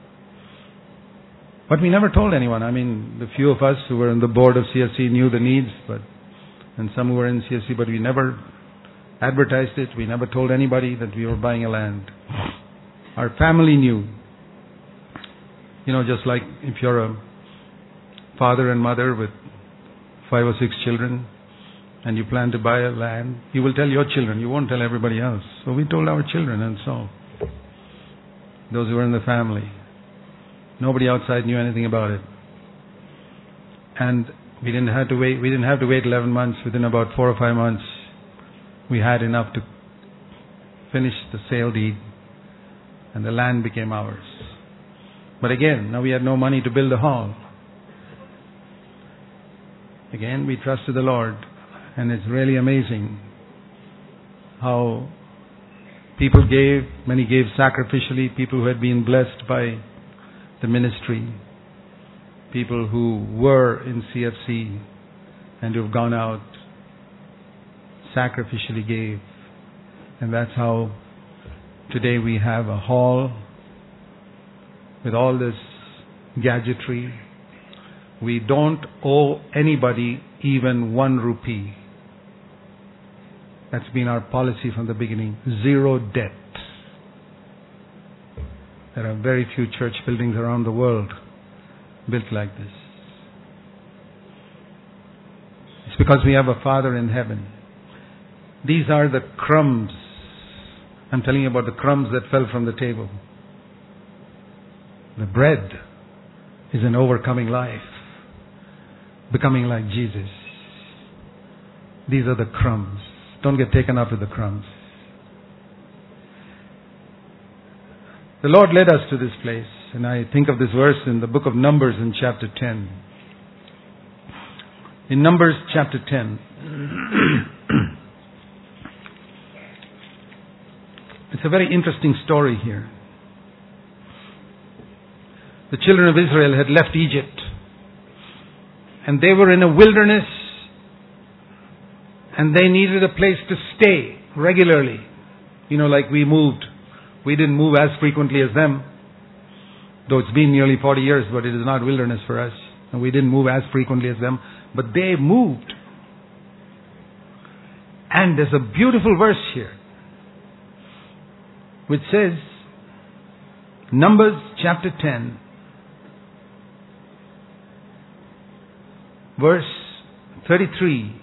S2: But we never told anyone. I mean, the few of us who were on the board of C F C knew the needs, but and some who were in C F C, but we never advertised it. We never told anybody that we were buying a land. Our family knew. You know, just like if you're a father and mother with five or six children and you plan to buy a land, you will tell your children. You won't tell everybody else. So we told our children, and so those who were in the family. Nobody outside knew anything about it. And we didn't have to wait. We didn't have to wait eleven months. Within about four or five months, we had enough to finish the sale deed, and the land became ours. But again, now we had no money to build a hall. Again, we trusted the Lord, and it's really amazing how people gave. Many gave sacrificially. People who had been blessed by the ministry, people who were in C F C and who have gone out, sacrificially gave. And that's how today we have a hall with all this gadgetry. We don't owe anybody even one rupee. That's been our policy from the beginning. Zero debt. There are very few church buildings around the world built like this. It's because we have a Father in heaven. These are the crumbs. I'm telling you about the crumbs that fell from the table. The bread is an overcoming life, becoming like Jesus. These are the crumbs. Don't get taken up with the crumbs. The Lord led us to this place, and I think of this verse in the book of Numbers in chapter ten. In Numbers chapter ten, it's a very interesting story here. The children of Israel had left Egypt, and they were in a wilderness, and they needed a place to stay regularly. You know, like we moved. We didn't move as frequently as them, though it's been nearly forty years, but it is not wilderness for us. And we didn't move as frequently as them, but they moved. And there's a beautiful verse here, which says, Numbers chapter ten, verse thirty-three.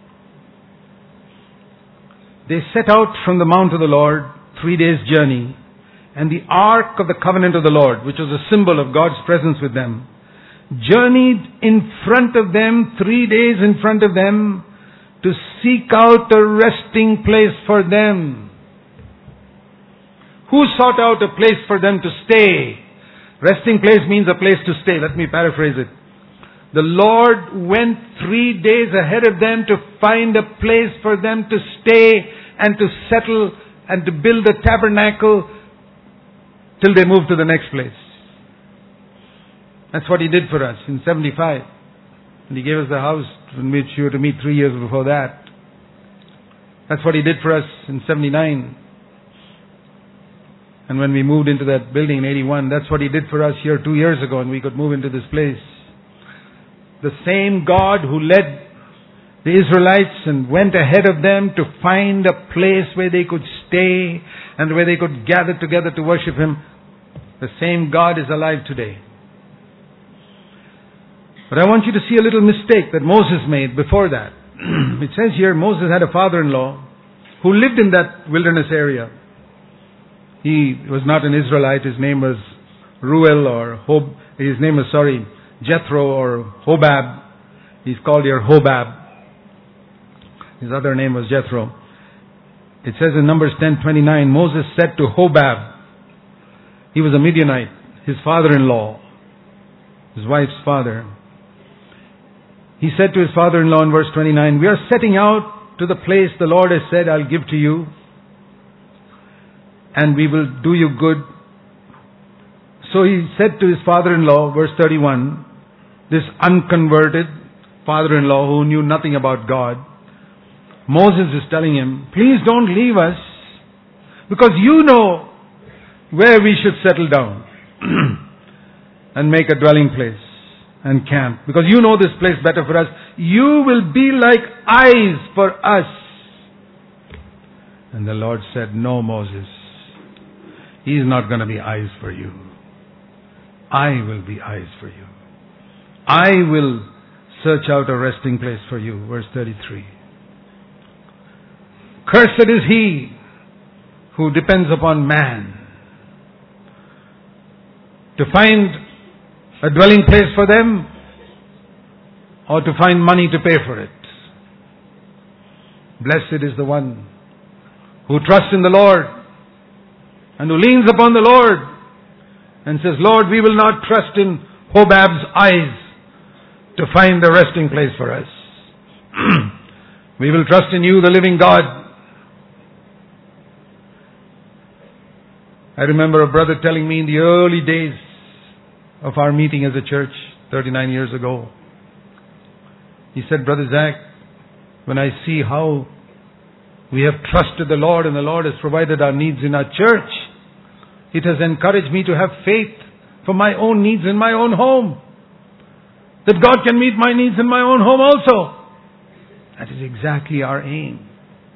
S2: They set out from the mount of the Lord, three days' journey, and the ark of the covenant of the Lord, which was a symbol of God's presence with them, journeyed in front of them, three days in front of them, to seek out a resting place for them. Who sought out a place for them to stay? Resting place means a place to stay. Let me paraphrase it. The Lord went three days ahead of them to find a place for them to stay and to settle and to build a tabernacle till they moved to the next place. That's what He did for us in seventy-five. And He gave us the house in which you were to meet three years before that. That's what He did for us in seventy-nine. And when we moved into that building in eighty-one, that's what He did for us here two years ago, and we could move into this place. The same God who led the Israelites and went ahead of them to find a place where they could stay and where they could gather together to worship Him, the same God is alive today. But I want you to see a little mistake that Moses made before that. It says here, Moses had a father-in-law who lived in that wilderness area. He was not an Israelite. His name was Ruel or Hob. His name was, sorry, Jethro or Hobab. He's called here Hobab. His other name was Jethro. It says in Numbers ten twenty-nine, Moses said to Hobab, he was a Midianite, his father-in-law, his wife's father. He said to his father-in-law in verse twenty-nine, we are setting out to the place the Lord has said, I'll give to you, and we will do you good. So he said to his father-in-law, verse thirty-one, this unconverted father-in-law who knew nothing about God, Moses is telling him, please don't leave us, because you know where we should settle down and make a dwelling place and camp. Because you know this place better for us. You will be like eyes for us. And the Lord said, no, Moses. He's not going to be eyes for you. I will be eyes for you. I will search out a resting place for you. Verse thirty-three. Cursed is he who depends upon man to find a dwelling place for them or to find money to pay for it. Blessed is the one who trusts in the Lord and who leans upon the Lord and says, Lord, we will not trust in Hobab's eyes to find a resting place for us. We will trust in you, the living God. I remember a brother telling me in the early days of our meeting as a church, thirty-nine years ago. He said, Brother Zach, when I see how we have trusted the Lord and the Lord has provided our needs in our church, it has encouraged me to have faith for my own needs in my own home. That God can meet my needs in my own home also. That is exactly our aim.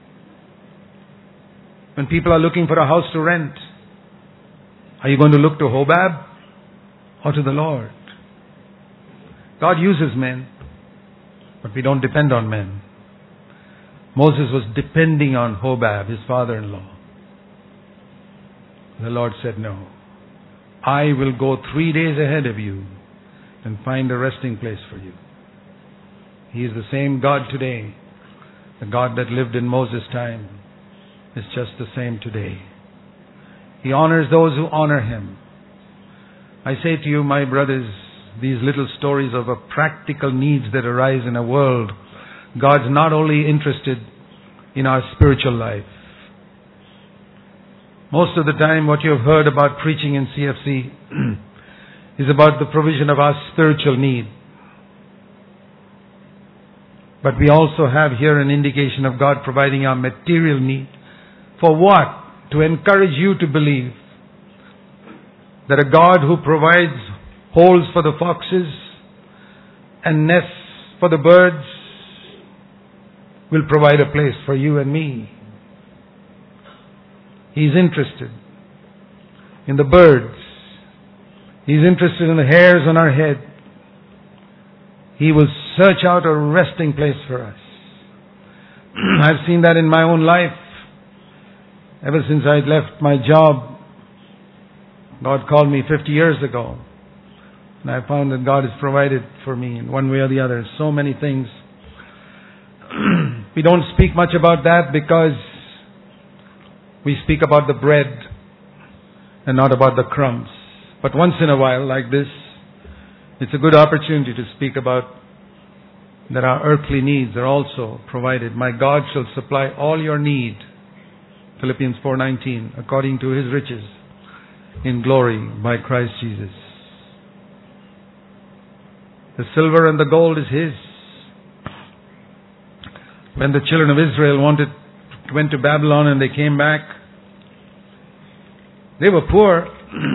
S2: When people are looking for a house to rent, are you going to look to Hobab or to the Lord? God uses men, but we don't depend on men. Moses was depending on Hobab, his father-in-law. The Lord said, no. I will go three days ahead of you and find a resting place for you. He is the same God today. The God that lived in Moses' time is just the same today. He honors those who honor Him. I say to you, my brothers, these little stories of a practical needs that arise in a world, God's not only interested in our spiritual life. Most of the time what you have heard about preaching in C F C is about the provision of our spiritual need. But we also have here an indication of God providing our material need. For what? To encourage you to believe that a God who provides holes for the foxes, and nests for the birds, will provide a place for you and me. He's interested in the birds. He's interested in the hairs on our head. He will search out a resting place for us. I've seen that in my own life. Ever since I'd left my job, God called me fifty years ago. And I found that God has provided for me in one way or the other. So many things. We don't speak much about that because we speak about the bread and not about the crumbs. But once in a while, like this, it's a good opportunity to speak about that our earthly needs are also provided. My God shall supply all your need, Philippians four nineteen, according to His riches in glory by Christ Jesus. The silver and the gold is His. When the children of Israel wanted, went to Babylon and they came back, they were poor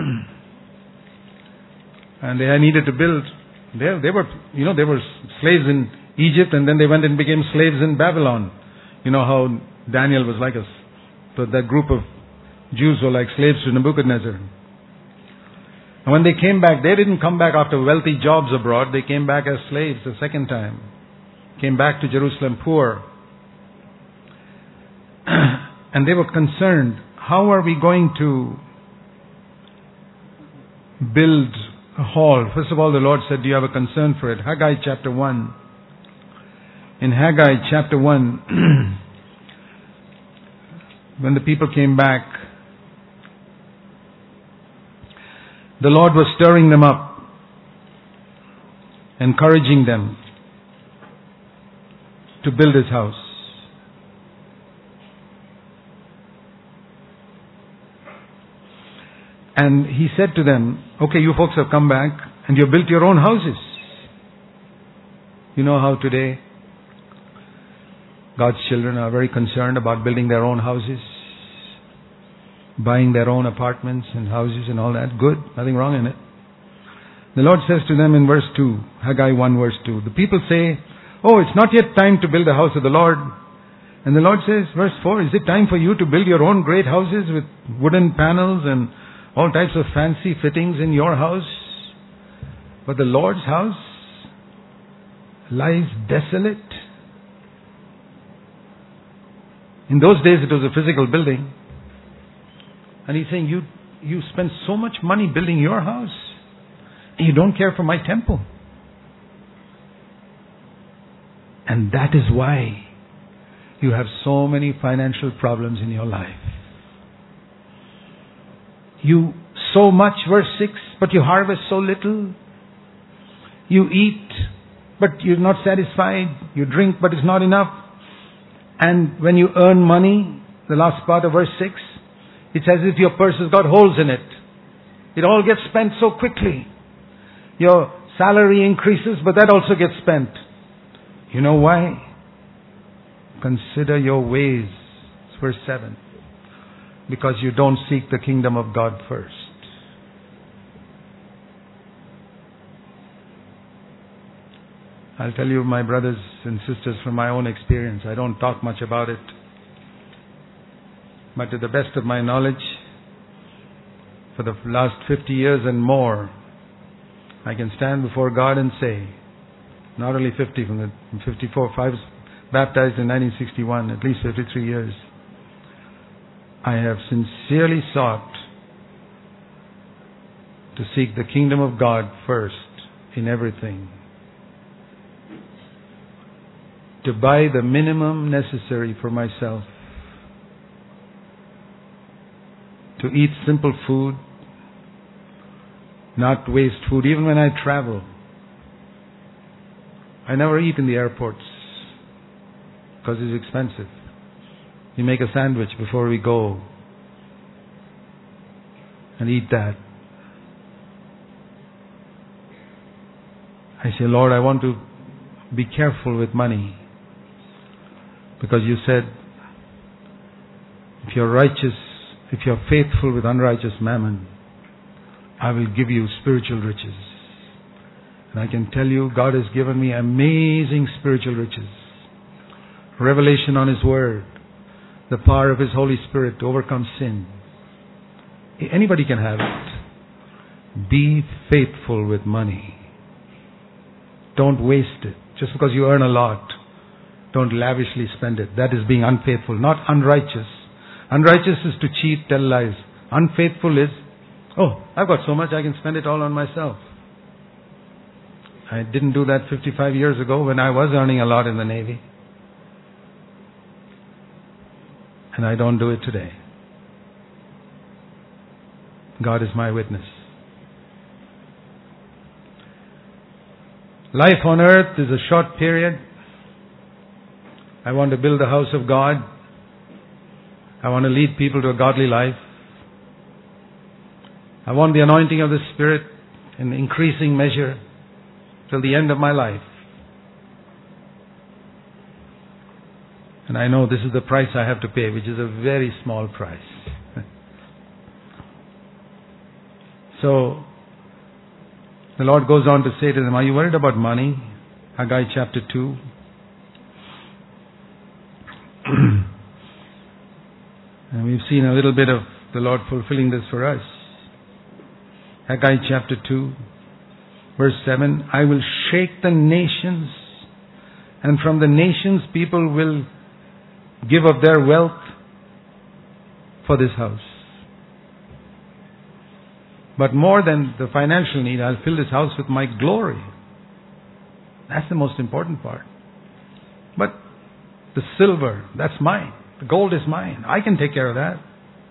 S2: and they needed to build. They, they were, you know, they were slaves in Egypt, and then they went and became slaves in Babylon. You know how Daniel was like us. So that group of Jews were like slaves to Nebuchadnezzar. And when they came back, they didn't come back after wealthy jobs abroad. They came back as slaves the second time. Came back to Jerusalem poor. And they were concerned, how are we going to build a hall? First of all, the Lord said, do you have a concern for it? Haggai chapter one. In Haggai chapter one, when the people came back, the Lord was stirring them up, encouraging them to build His house. And He said to them, okay, you folks have come back and you have built your own houses. You know how today God's children are very concerned about building their own houses, buying their own apartments and houses and all that. Good, nothing wrong in it. The Lord says to them in verse two, Haggai one verse two, the people say, oh, it's not yet time to build the house of the Lord. And the Lord says, verse four, is it time for you to build your own great houses with wooden panels and all types of fancy fittings in your house? But the Lord's house lies desolate. In those days it was a physical building. And He's saying, you, you spend so much money building your house, and you don't care for my temple. And that is why you have so many financial problems in your life. You sow much, verse six, but you harvest so little. You eat, but you're not satisfied. You drink, but it's not enough. And when you earn money, the last part of verse six, it's as if your purse has got holes in it. It all gets spent so quickly. Your salary increases, but that also gets spent. You know why? Consider your ways. It's verse seven. Because you don't seek the kingdom of God first. I'll tell you, my brothers and sisters, from my own experience. I don't talk much about it. But to the best of my knowledge, for the last fifty years and more, I can stand before God and say, not only fifty, from the from fifty-four, I was baptized in nineteen sixty-one, at least fifty-three years. I have sincerely sought to seek the kingdom of God first in everything. To buy the minimum necessary for myself. To eat simple food. Not waste food, even when I travel. I never eat in the airports because it's expensive. We make a sandwich before we go and eat that. I say, Lord, I want to be careful with money, because you said, if you're righteous, if you're faithful with unrighteous mammon, I will give you spiritual riches. And I can tell you, God has given me amazing spiritual riches. Revelation on His Word. The power of His Holy Spirit to overcome sin. Anybody can have it. Be faithful with money. Don't waste it. Just because you earn a lot, don't lavishly spend it. That is being unfaithful, not unrighteous. Unrighteous is to cheat, tell lies. Unfaithful is, oh, I've got so much I can spend it all on myself. I didn't do that fifty-five years ago when I was earning a lot in the Navy. And I don't do it today. God is my witness. Life on earth is a short period. I want to build the house of God. I want to lead people to a godly life. I want the anointing of the Spirit in increasing measure till the end of my life. And I know this is the price I have to pay, which is a very small price. So, the Lord goes on to say to them, are you worried about money? Haggai chapter two. And we've seen a little bit of the Lord fulfilling this for us. Haggai chapter two, verse seven. I will shake the nations, and from the nations people will give of their wealth for this house. But more than the financial need, I'll fill this house with my glory. That's the most important part. But the silver, that's mine. The gold is mine. I can take care of that.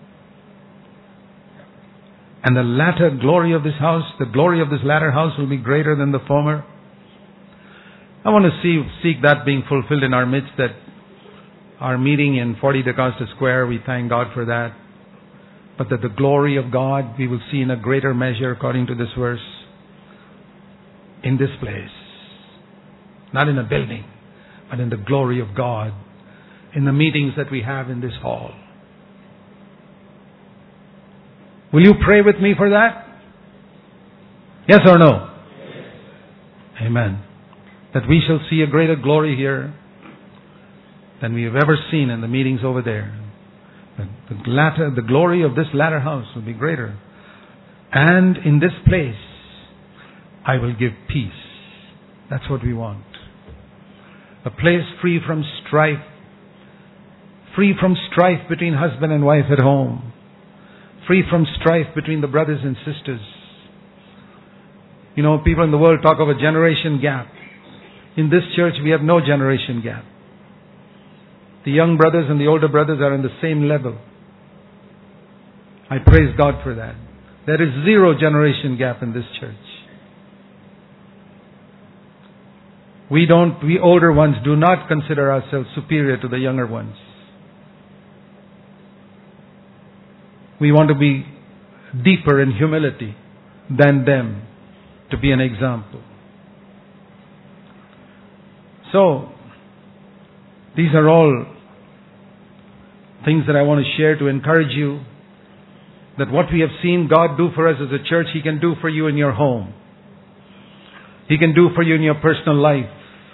S2: And the latter glory of this house, the glory of this latter house will be greater than the former. I want to see, seek that being fulfilled in our midst, that our meeting in forty DaCosta Square, we thank God for that. But that the glory of God we will see in a greater measure according to this verse in this place. Not in a building, but in the glory of God. In the meetings that we have in this hall. Will you pray with me for that? Yes or no? Yes. Amen. That we shall see a greater glory here than we have ever seen in the meetings over there. The, the, latter, the glory of this latter house will be greater. And in this place, I will give peace. That's what we want. A place free from strife. Free from strife between husband and wife at home. Free from strife between the brothers and sisters. You know, people in the world talk of a generation gap. In this church, we have no generation gap. The young brothers and the older brothers are on the same level. I praise God for that. There is zero generation gap in this church. We don't, we older ones do not consider ourselves superior to the younger ones. We want to be deeper in humility than them, to be an example. So, these are all things that I want to share to encourage you that what we have seen God do for us as a church, He can do for you in your home. He can do for you in your personal life.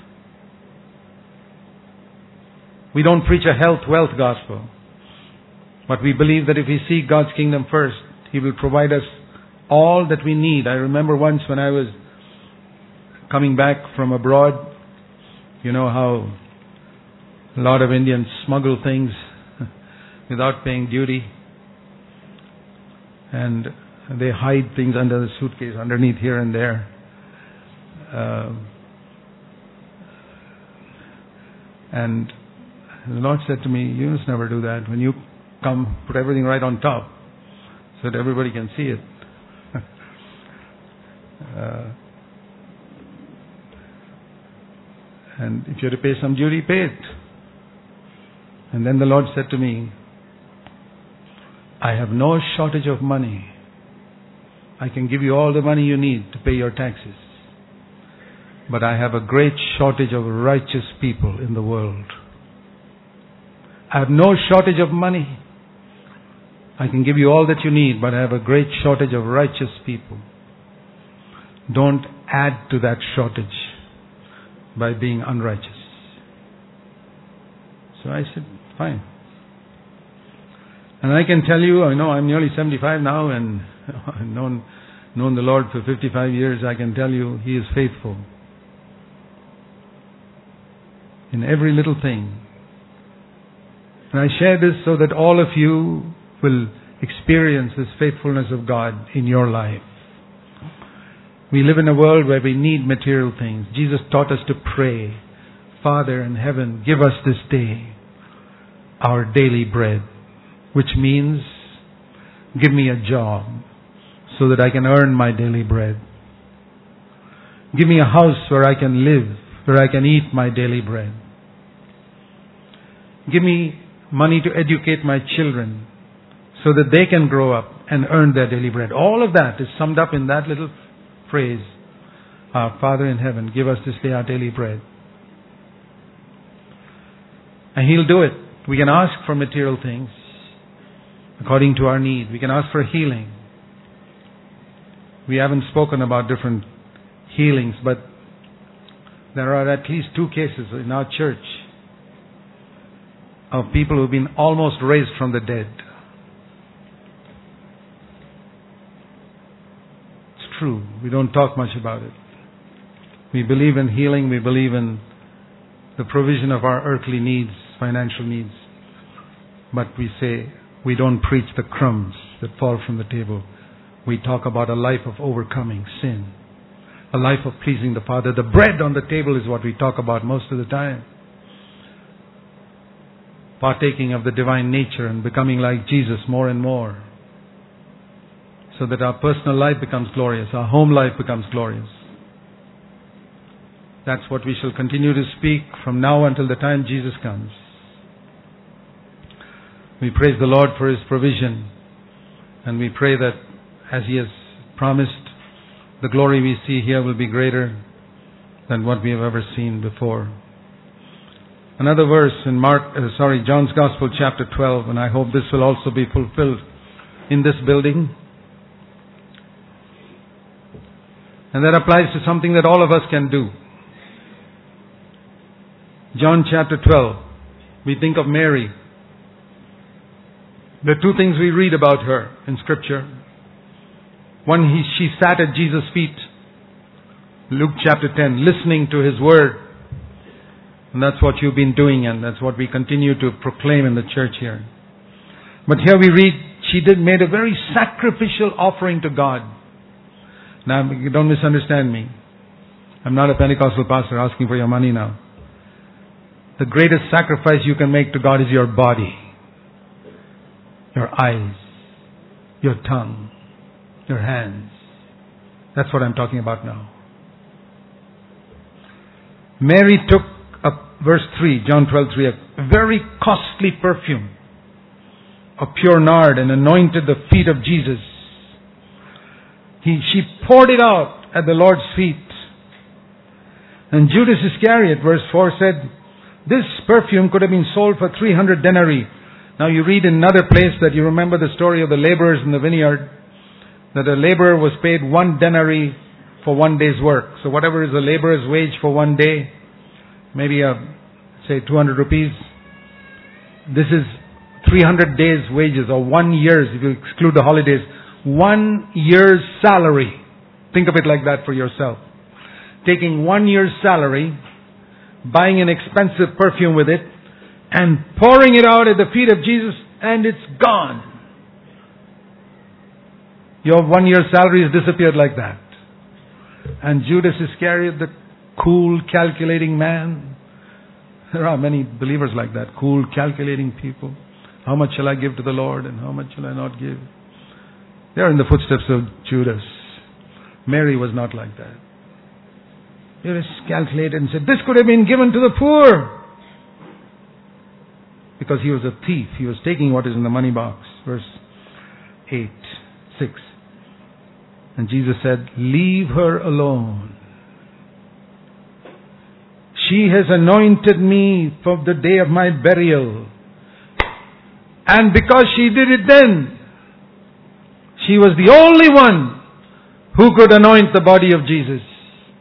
S2: We don't preach a health, wealth gospel. But we believe that if we seek God's kingdom first, He will provide us all that we need. I remember once when I was coming back from abroad, you know how a lot of Indians smuggle things without paying duty. And they hide things under the suitcase, underneath here and there. Uh, and the Lord said to me, you must never do that. When you come, put everything right on top so that everybody can see it. uh, and if you have to pay some duty, pay it. And then the Lord said to me, I have no shortage of money. I can give you all the money you need to pay your taxes. But I have a great shortage of righteous people in the world. I have no shortage of money. I can give you all that you need, but I have a great shortage of righteous people. Don't add to that shortage by being unrighteous. So I said, fine. And I can tell you, I know I'm nearly seventy-five now and I've known, known the Lord for fifty-five years. I can tell you He is faithful in every little thing. And I share this so that all of you will experience this faithfulness of God in your life. We live in a world where we need material things. Jesus taught us to pray, Father in heaven, give us this day our daily bread, which means give me a job so that I can earn my daily bread. Give me a house where I can live, where I can eat my daily bread. Give me money to educate my children so that they can grow up and earn their daily bread. All of that is summed up in that little phrase, our Father in heaven, give us this day our daily bread. And He'll do it. We can ask for material things according to our need. We can ask for healing. We haven't spoken about different healings, but there are at least two cases in our church of people who've been almost raised from the dead. It's true. We don't talk much about it. We believe in healing. We believe in the provision of our earthly needs, financial needs. But we say we don't preach the crumbs that fall from the table. We talk about a life of overcoming sin, a life of pleasing the Father. The bread on the table is what we talk about most of the time. Partaking of the divine nature and becoming like Jesus more and more, so that our personal life becomes glorious, our home life becomes glorious. That's what we shall continue to speak from now until the time Jesus comes. We praise the Lord for His provision, and we pray that as He has promised, the glory we see here will be greater than what we have ever seen before. Another verse in Mark, uh, sorry, John's Gospel, chapter twelve, and I hope this will also be fulfilled in this building. And that applies to something that all of us can do. John chapter twelve, we think of Mary. There are two things we read about her in Scripture. One, he, she sat at Jesus' feet. Luke chapter ten, listening to His word. And that's what you've been doing, and that's what we continue to proclaim in the church here. But here we read, she did made a very sacrificial offering to God. Now, don't misunderstand me. I'm not a Pentecostal pastor asking for your money now. The greatest sacrifice you can make to God is your body, your eyes, your tongue, your hands. That's what I'm talking about now. Mary took, a, verse three, John twelve three, a very costly perfume of pure nard and anointed the feet of Jesus. He, she poured it out at the Lord's feet. And Judas Iscariot, verse four, said, this perfume could have been sold for three hundred denarii. Now you read in another place that you remember the story of the laborers in the vineyard, that a laborer was paid one denarii for one day's work. So whatever is a laborer's wage for one day, maybe a, say two hundred rupees. This is three hundred days wages, or one year's, if you exclude the holidays, one year's salary. Think of it like that for yourself. Taking one year's salary, buying an expensive perfume with it, and pouring it out at the feet of Jesus, and it's gone. Your one year's salary has disappeared like that. And Judas Iscariot, the cool, calculating man. There are many believers like that, cool, calculating people. How much shall I give to the Lord, and how much shall I not give? They are in the footsteps of Judas. Mary was not like that. Judas calculated and said, this could have been given to the poor. Because he was a thief. He was taking what is in the money box. Verse eight, six. And Jesus said, leave her alone. She has anointed me for the day of my burial. And because she did it then, she was the only one who could anoint the body of Jesus.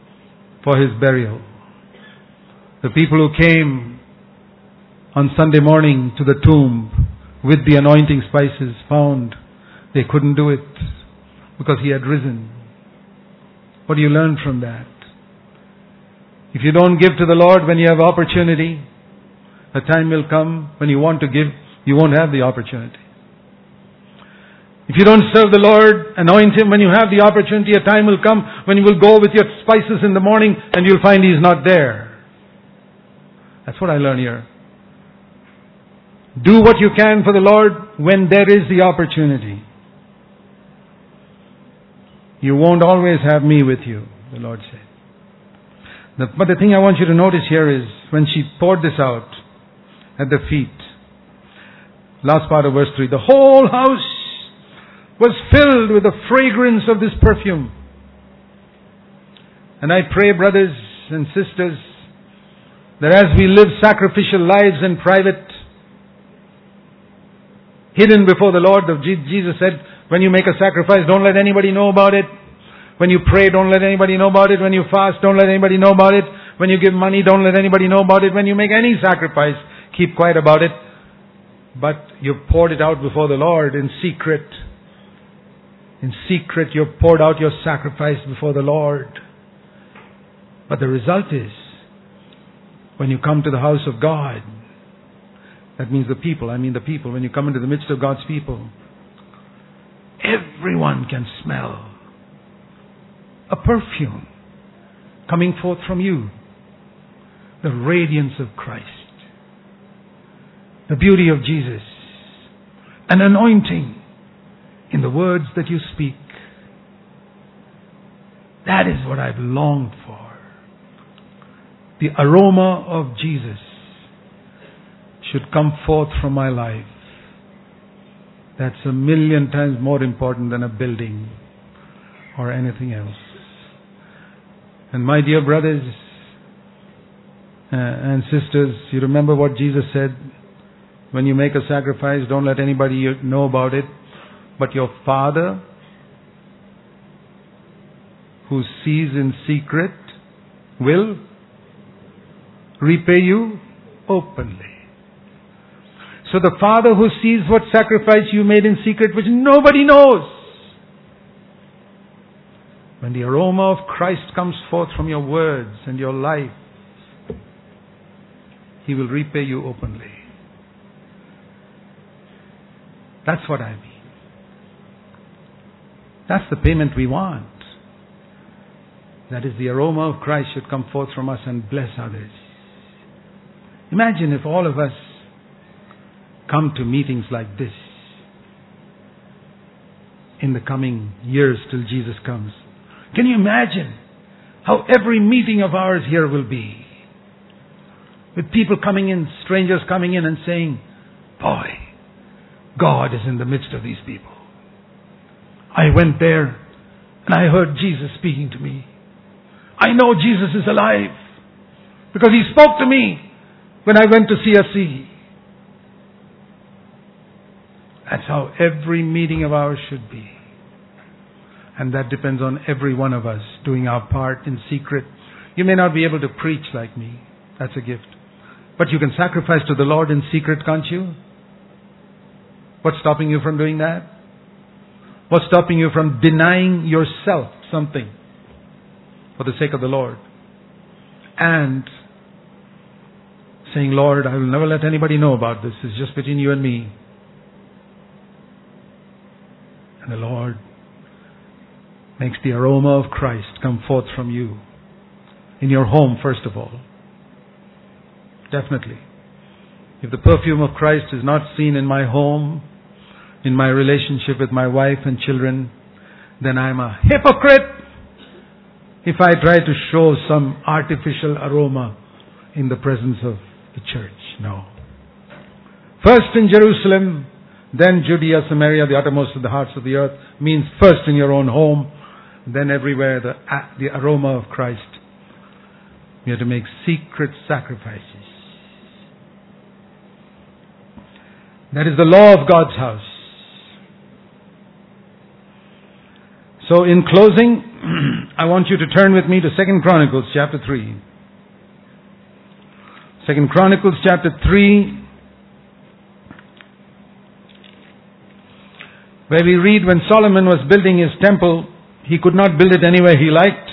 S2: for his burial. The people who came on Sunday morning to the tomb with the anointing spices found they couldn't do it because he had risen. What do you learn from that? If you don't give to the Lord when you have opportunity, a time will come when you want to give, you won't have the opportunity. If you don't serve the Lord, anoint Him when you have the opportunity, a time will come when you will go with your spices in the morning and you'll find He's not there. That's what I learn here. Do what you can for the Lord when there is the opportunity. You won't always have me with you, the Lord said. The, but the thing I want you to notice here is when she poured this out at the feet, last part of verse three, the whole house was filled with the fragrance of this perfume. And I pray, brothers and sisters, that as we live sacrificial lives in private, hidden before the Lord, Jesus said, when you make a sacrifice, don't let anybody know about it. When you pray, don't let anybody know about it. When you fast, don't let anybody know about it. When you give money, don't let anybody know about it. When you make any sacrifice, keep quiet about it. But you've poured it out before the Lord in secret. In secret, you've poured out your sacrifice before the Lord. But the result is, when you come to the house of God, that means the people, I mean the people, when you come into the midst of God's people, everyone can smell a perfume coming forth from you. The radiance of Christ. The beauty of Jesus. An anointing in the words that you speak. That is what I've longed for. The aroma of Jesus should come forth from my life. That's a million times more important than a building or anything else. And my dear brothers uh, and sisters, you remember what Jesus said? When you make a sacrifice, don't let anybody know about it. But your Father, who sees in secret, will repay you openly. So the Father who sees what sacrifice you made in secret, which nobody knows, when the aroma of Christ comes forth from your words and your life, He will repay you openly. That's what I mean. That's the payment we want. That is, the aroma of Christ should come forth from us and bless others. Imagine if all of us come to meetings like this in the coming years till Jesus comes. Can you imagine how every meeting of ours here will be? With people coming in, strangers coming in and saying, boy, God is in the midst of these people. I went there and I heard Jesus speaking to me. I know Jesus is alive because He spoke to me when I went to C S C. That's how every meeting of ours should be. And that depends on every one of us doing our part in secret. You may not be able to preach like me. That's a gift. But you can sacrifice to the Lord in secret, can't you? What's stopping you from doing that? What's stopping you from denying yourself something for the sake of the Lord? And saying, Lord, I will never let anybody know about this. It's just between you and me. And the Lord makes the aroma of Christ come forth from you. In your home, first of all. Definitely. If the perfume of Christ is not seen in my home, in my relationship with my wife and children, then I'm a hypocrite if I try to show some artificial aroma in the presence of the church. No. First in Jerusalem, then Judea, Samaria, the uttermost of the hearts of the earth, means first in your own home, then everywhere the, the aroma of Christ. We have to make secret sacrifices. That is the law of God's house. So in closing, I want you to turn with me to Second Chronicles chapter three. Second Chronicles chapter three, where we read when Solomon was building his temple, he could not build it anywhere he liked.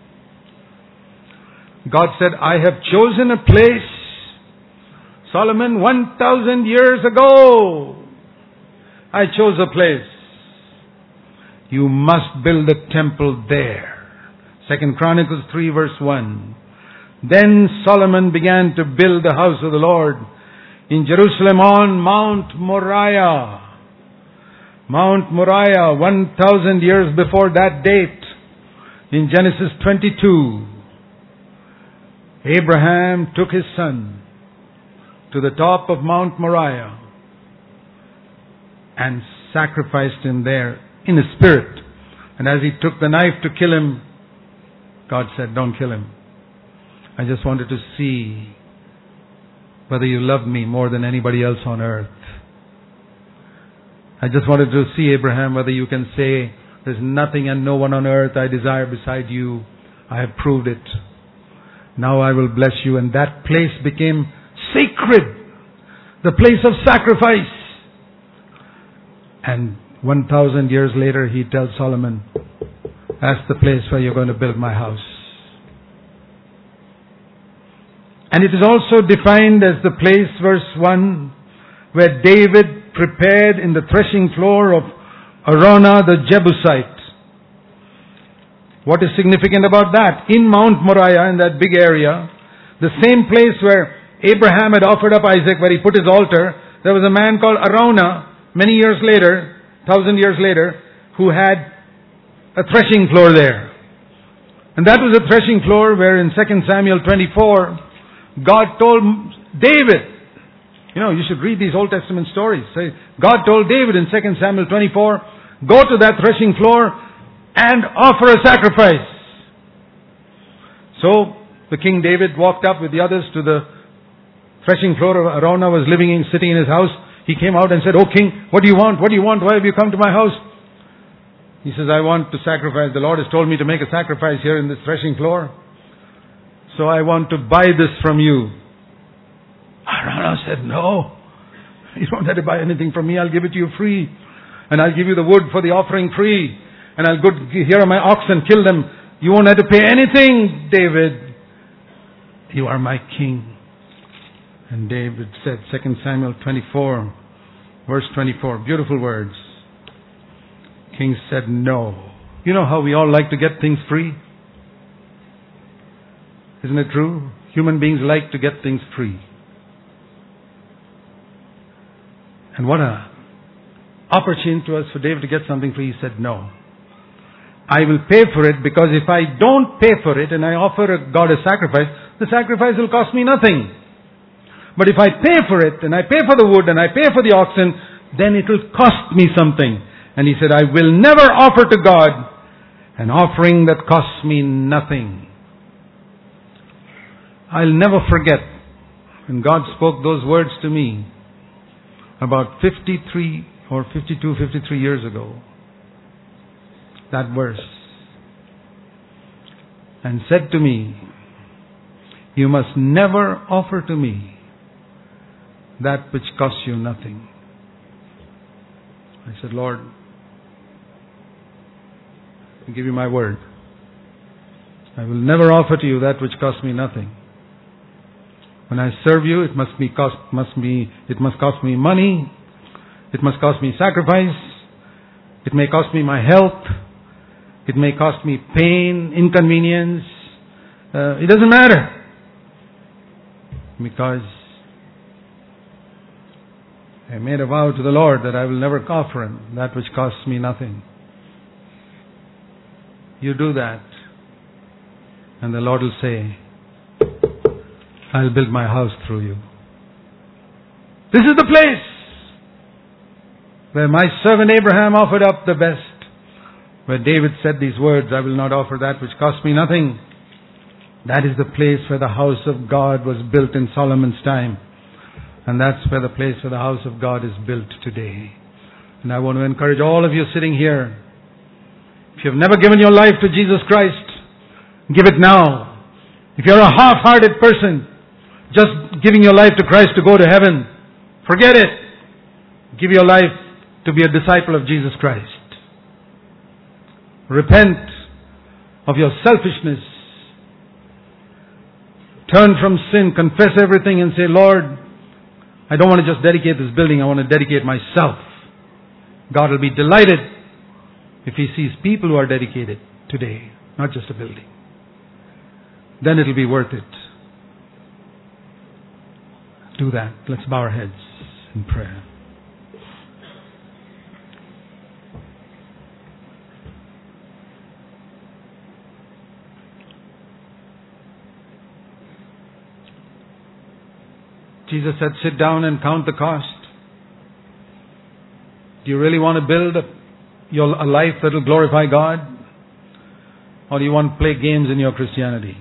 S2: God said, I have chosen a place, Solomon, one thousand years ago. I chose a place. You must build a temple there. Second Chronicles three verse one. Then Solomon began to build the house of the Lord in Jerusalem on Mount Moriah. Mount Moriah, one thousand years before that date, in Genesis twenty-two, Abraham took his son to the top of Mount Moriah and sacrificed him there in the spirit. And as he took the knife to kill him, God said, don't kill him. I just wanted to see whether you love me more than anybody else on earth. I just wanted to see, Abraham, whether you can say, there's nothing and no one on earth I desire beside you. I have proved it. Now I will bless you. And that place became sacred. The place of sacrifice. And one thousand years later, he tells Solomon, that's the place where you're going to build my house. And it is also defined as the place, verse one, where David prepared in the threshing floor of Araunah the Jebusite. What is significant about that? In Mount Moriah, in that big area, the same place where Abraham had offered up Isaac, where he put his altar, there was a man called Araunah, many years later, thousand years later, who had a threshing floor there. And that was a threshing floor where in Second Samuel twenty-four, God told David, you know, you should read these Old Testament stories. God told David in Second Samuel twenty-four, go to that threshing floor and offer a sacrifice. So, the King David walked up with the others to the threshing floor of Araunah, was living in, sitting in his house. He came out and said, oh King, what do you want? What do you want? Why have you come to my house? He says, I want to sacrifice. The Lord has told me to make a sacrifice here in this threshing floor. So I want to buy this from you. Araunah said, no. You don't have to buy anything from me. I'll give it to you free. And I'll give you the wood for the offering free. And I'll go here are my oxen, kill them. You won't have to pay anything, David. You are my king. And David said, Second Samuel twenty-four, verse twenty-four, beautiful words. King said, no. You know how we all like to get things free? Isn't it true? Human beings like to get things free. And what a opportunity to us for David to get something free. He said, no. I will pay for it, because if I don't pay for it and I offer a God a sacrifice, the sacrifice will cost me nothing. But if I pay for it and I pay for the wood and I pay for the oxen, then it will cost me something. And he said, I will never offer to God an offering that costs me nothing. I'll never forget when God spoke those words to me about fifty-three or fifty-two, fifty-three years ago. That verse. And said to me, you must never offer to me that which costs you nothing. I said, Lord, I give you my word. I will never offer to you that which costs me nothing. When I serve you, it must be cost must be it must cost me money. It must cost me sacrifice. It may cost me my health. It may cost me pain, inconvenience. Uh, it doesn't matter. Because I made a vow to the Lord that I will never offer Him that which costs me nothing. You do that, and the Lord will say, I'll build my house through you. This is the place where my servant Abraham offered up the best. Where David said these words, I will not offer that which costs me nothing. That is the place where the house of God was built in Solomon's time. And that's where the place where the house of God is built today. And I want to encourage all of you sitting here, if If you've never given your life to Jesus Christ, give it now. If you're a half-hearted person, just giving your life to Christ to go to heaven, forget it. Give your life to be a disciple of Jesus Christ. Repent of your selfishness. Turn from sin, confess everything and say, Lord, I don't want to just dedicate this building, I want to dedicate myself. God will be delighted if He sees people who are dedicated today, not just a building. Then it will be worth it. Do that. Let's bow our heads in prayer. Jesus said, sit down and count the cost. Do you really want to build a, your, a life that will glorify God? Or do you want to play games in your Christianity?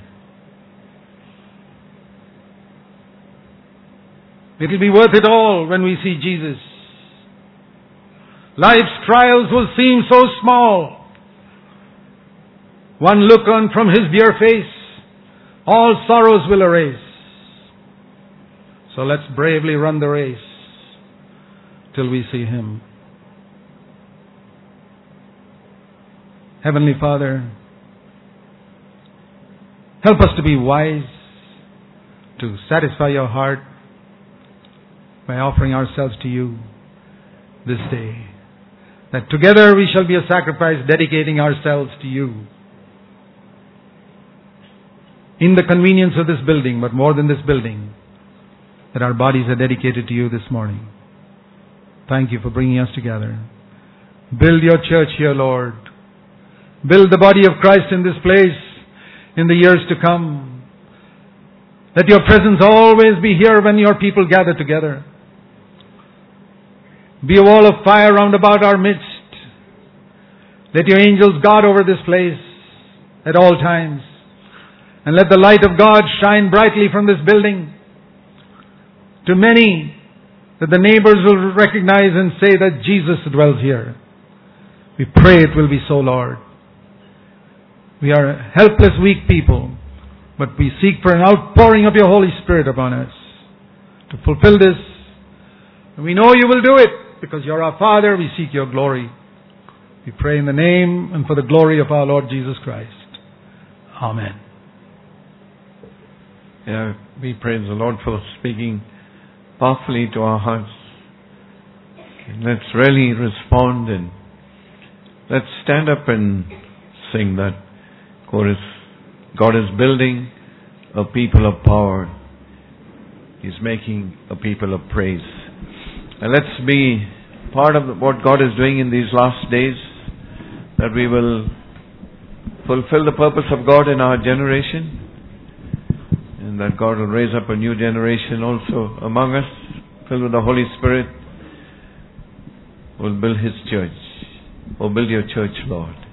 S2: It will be worth it all when we see Jesus. Life's trials will seem so small. One look on from His dear face, all sorrows will erase. So let's bravely run the race till we see Him. Heavenly Father, help us to be wise, to satisfy your heart by offering ourselves to you this day. That together we shall be a sacrifice, dedicating ourselves to you. In the convenience of this building, but more than this building, that our bodies are dedicated to you this morning. Thank you for bringing us together. Build your church here, Lord. Build the body of Christ in this place in the years to come. Let your presence always be here when your people gather together. Be a wall of fire round about our midst. Let your angels guard over this place at all times. And let the light of God shine brightly from this building to many, that the neighbors will recognize and say that Jesus dwells here. We pray it will be so, Lord. We are a helpless, weak people, but we seek for an outpouring of your Holy Spirit upon us to fulfill this. And we know you will do it because you're our Father. We seek your glory. We pray in the name and for the glory of our Lord Jesus Christ. Amen.
S1: Yeah, we praise the Lord for speaking powerfully to our hearts. Let's really respond and let's stand up and sing that chorus. God is building a people of power. He's making a people of praise. And let's be part of what God is doing in these last days, that we will fulfill the purpose of God in our generation, and that God will raise up a new generation also among us, filled with the Holy Spirit, will build His church. Oh, build your church, Lord.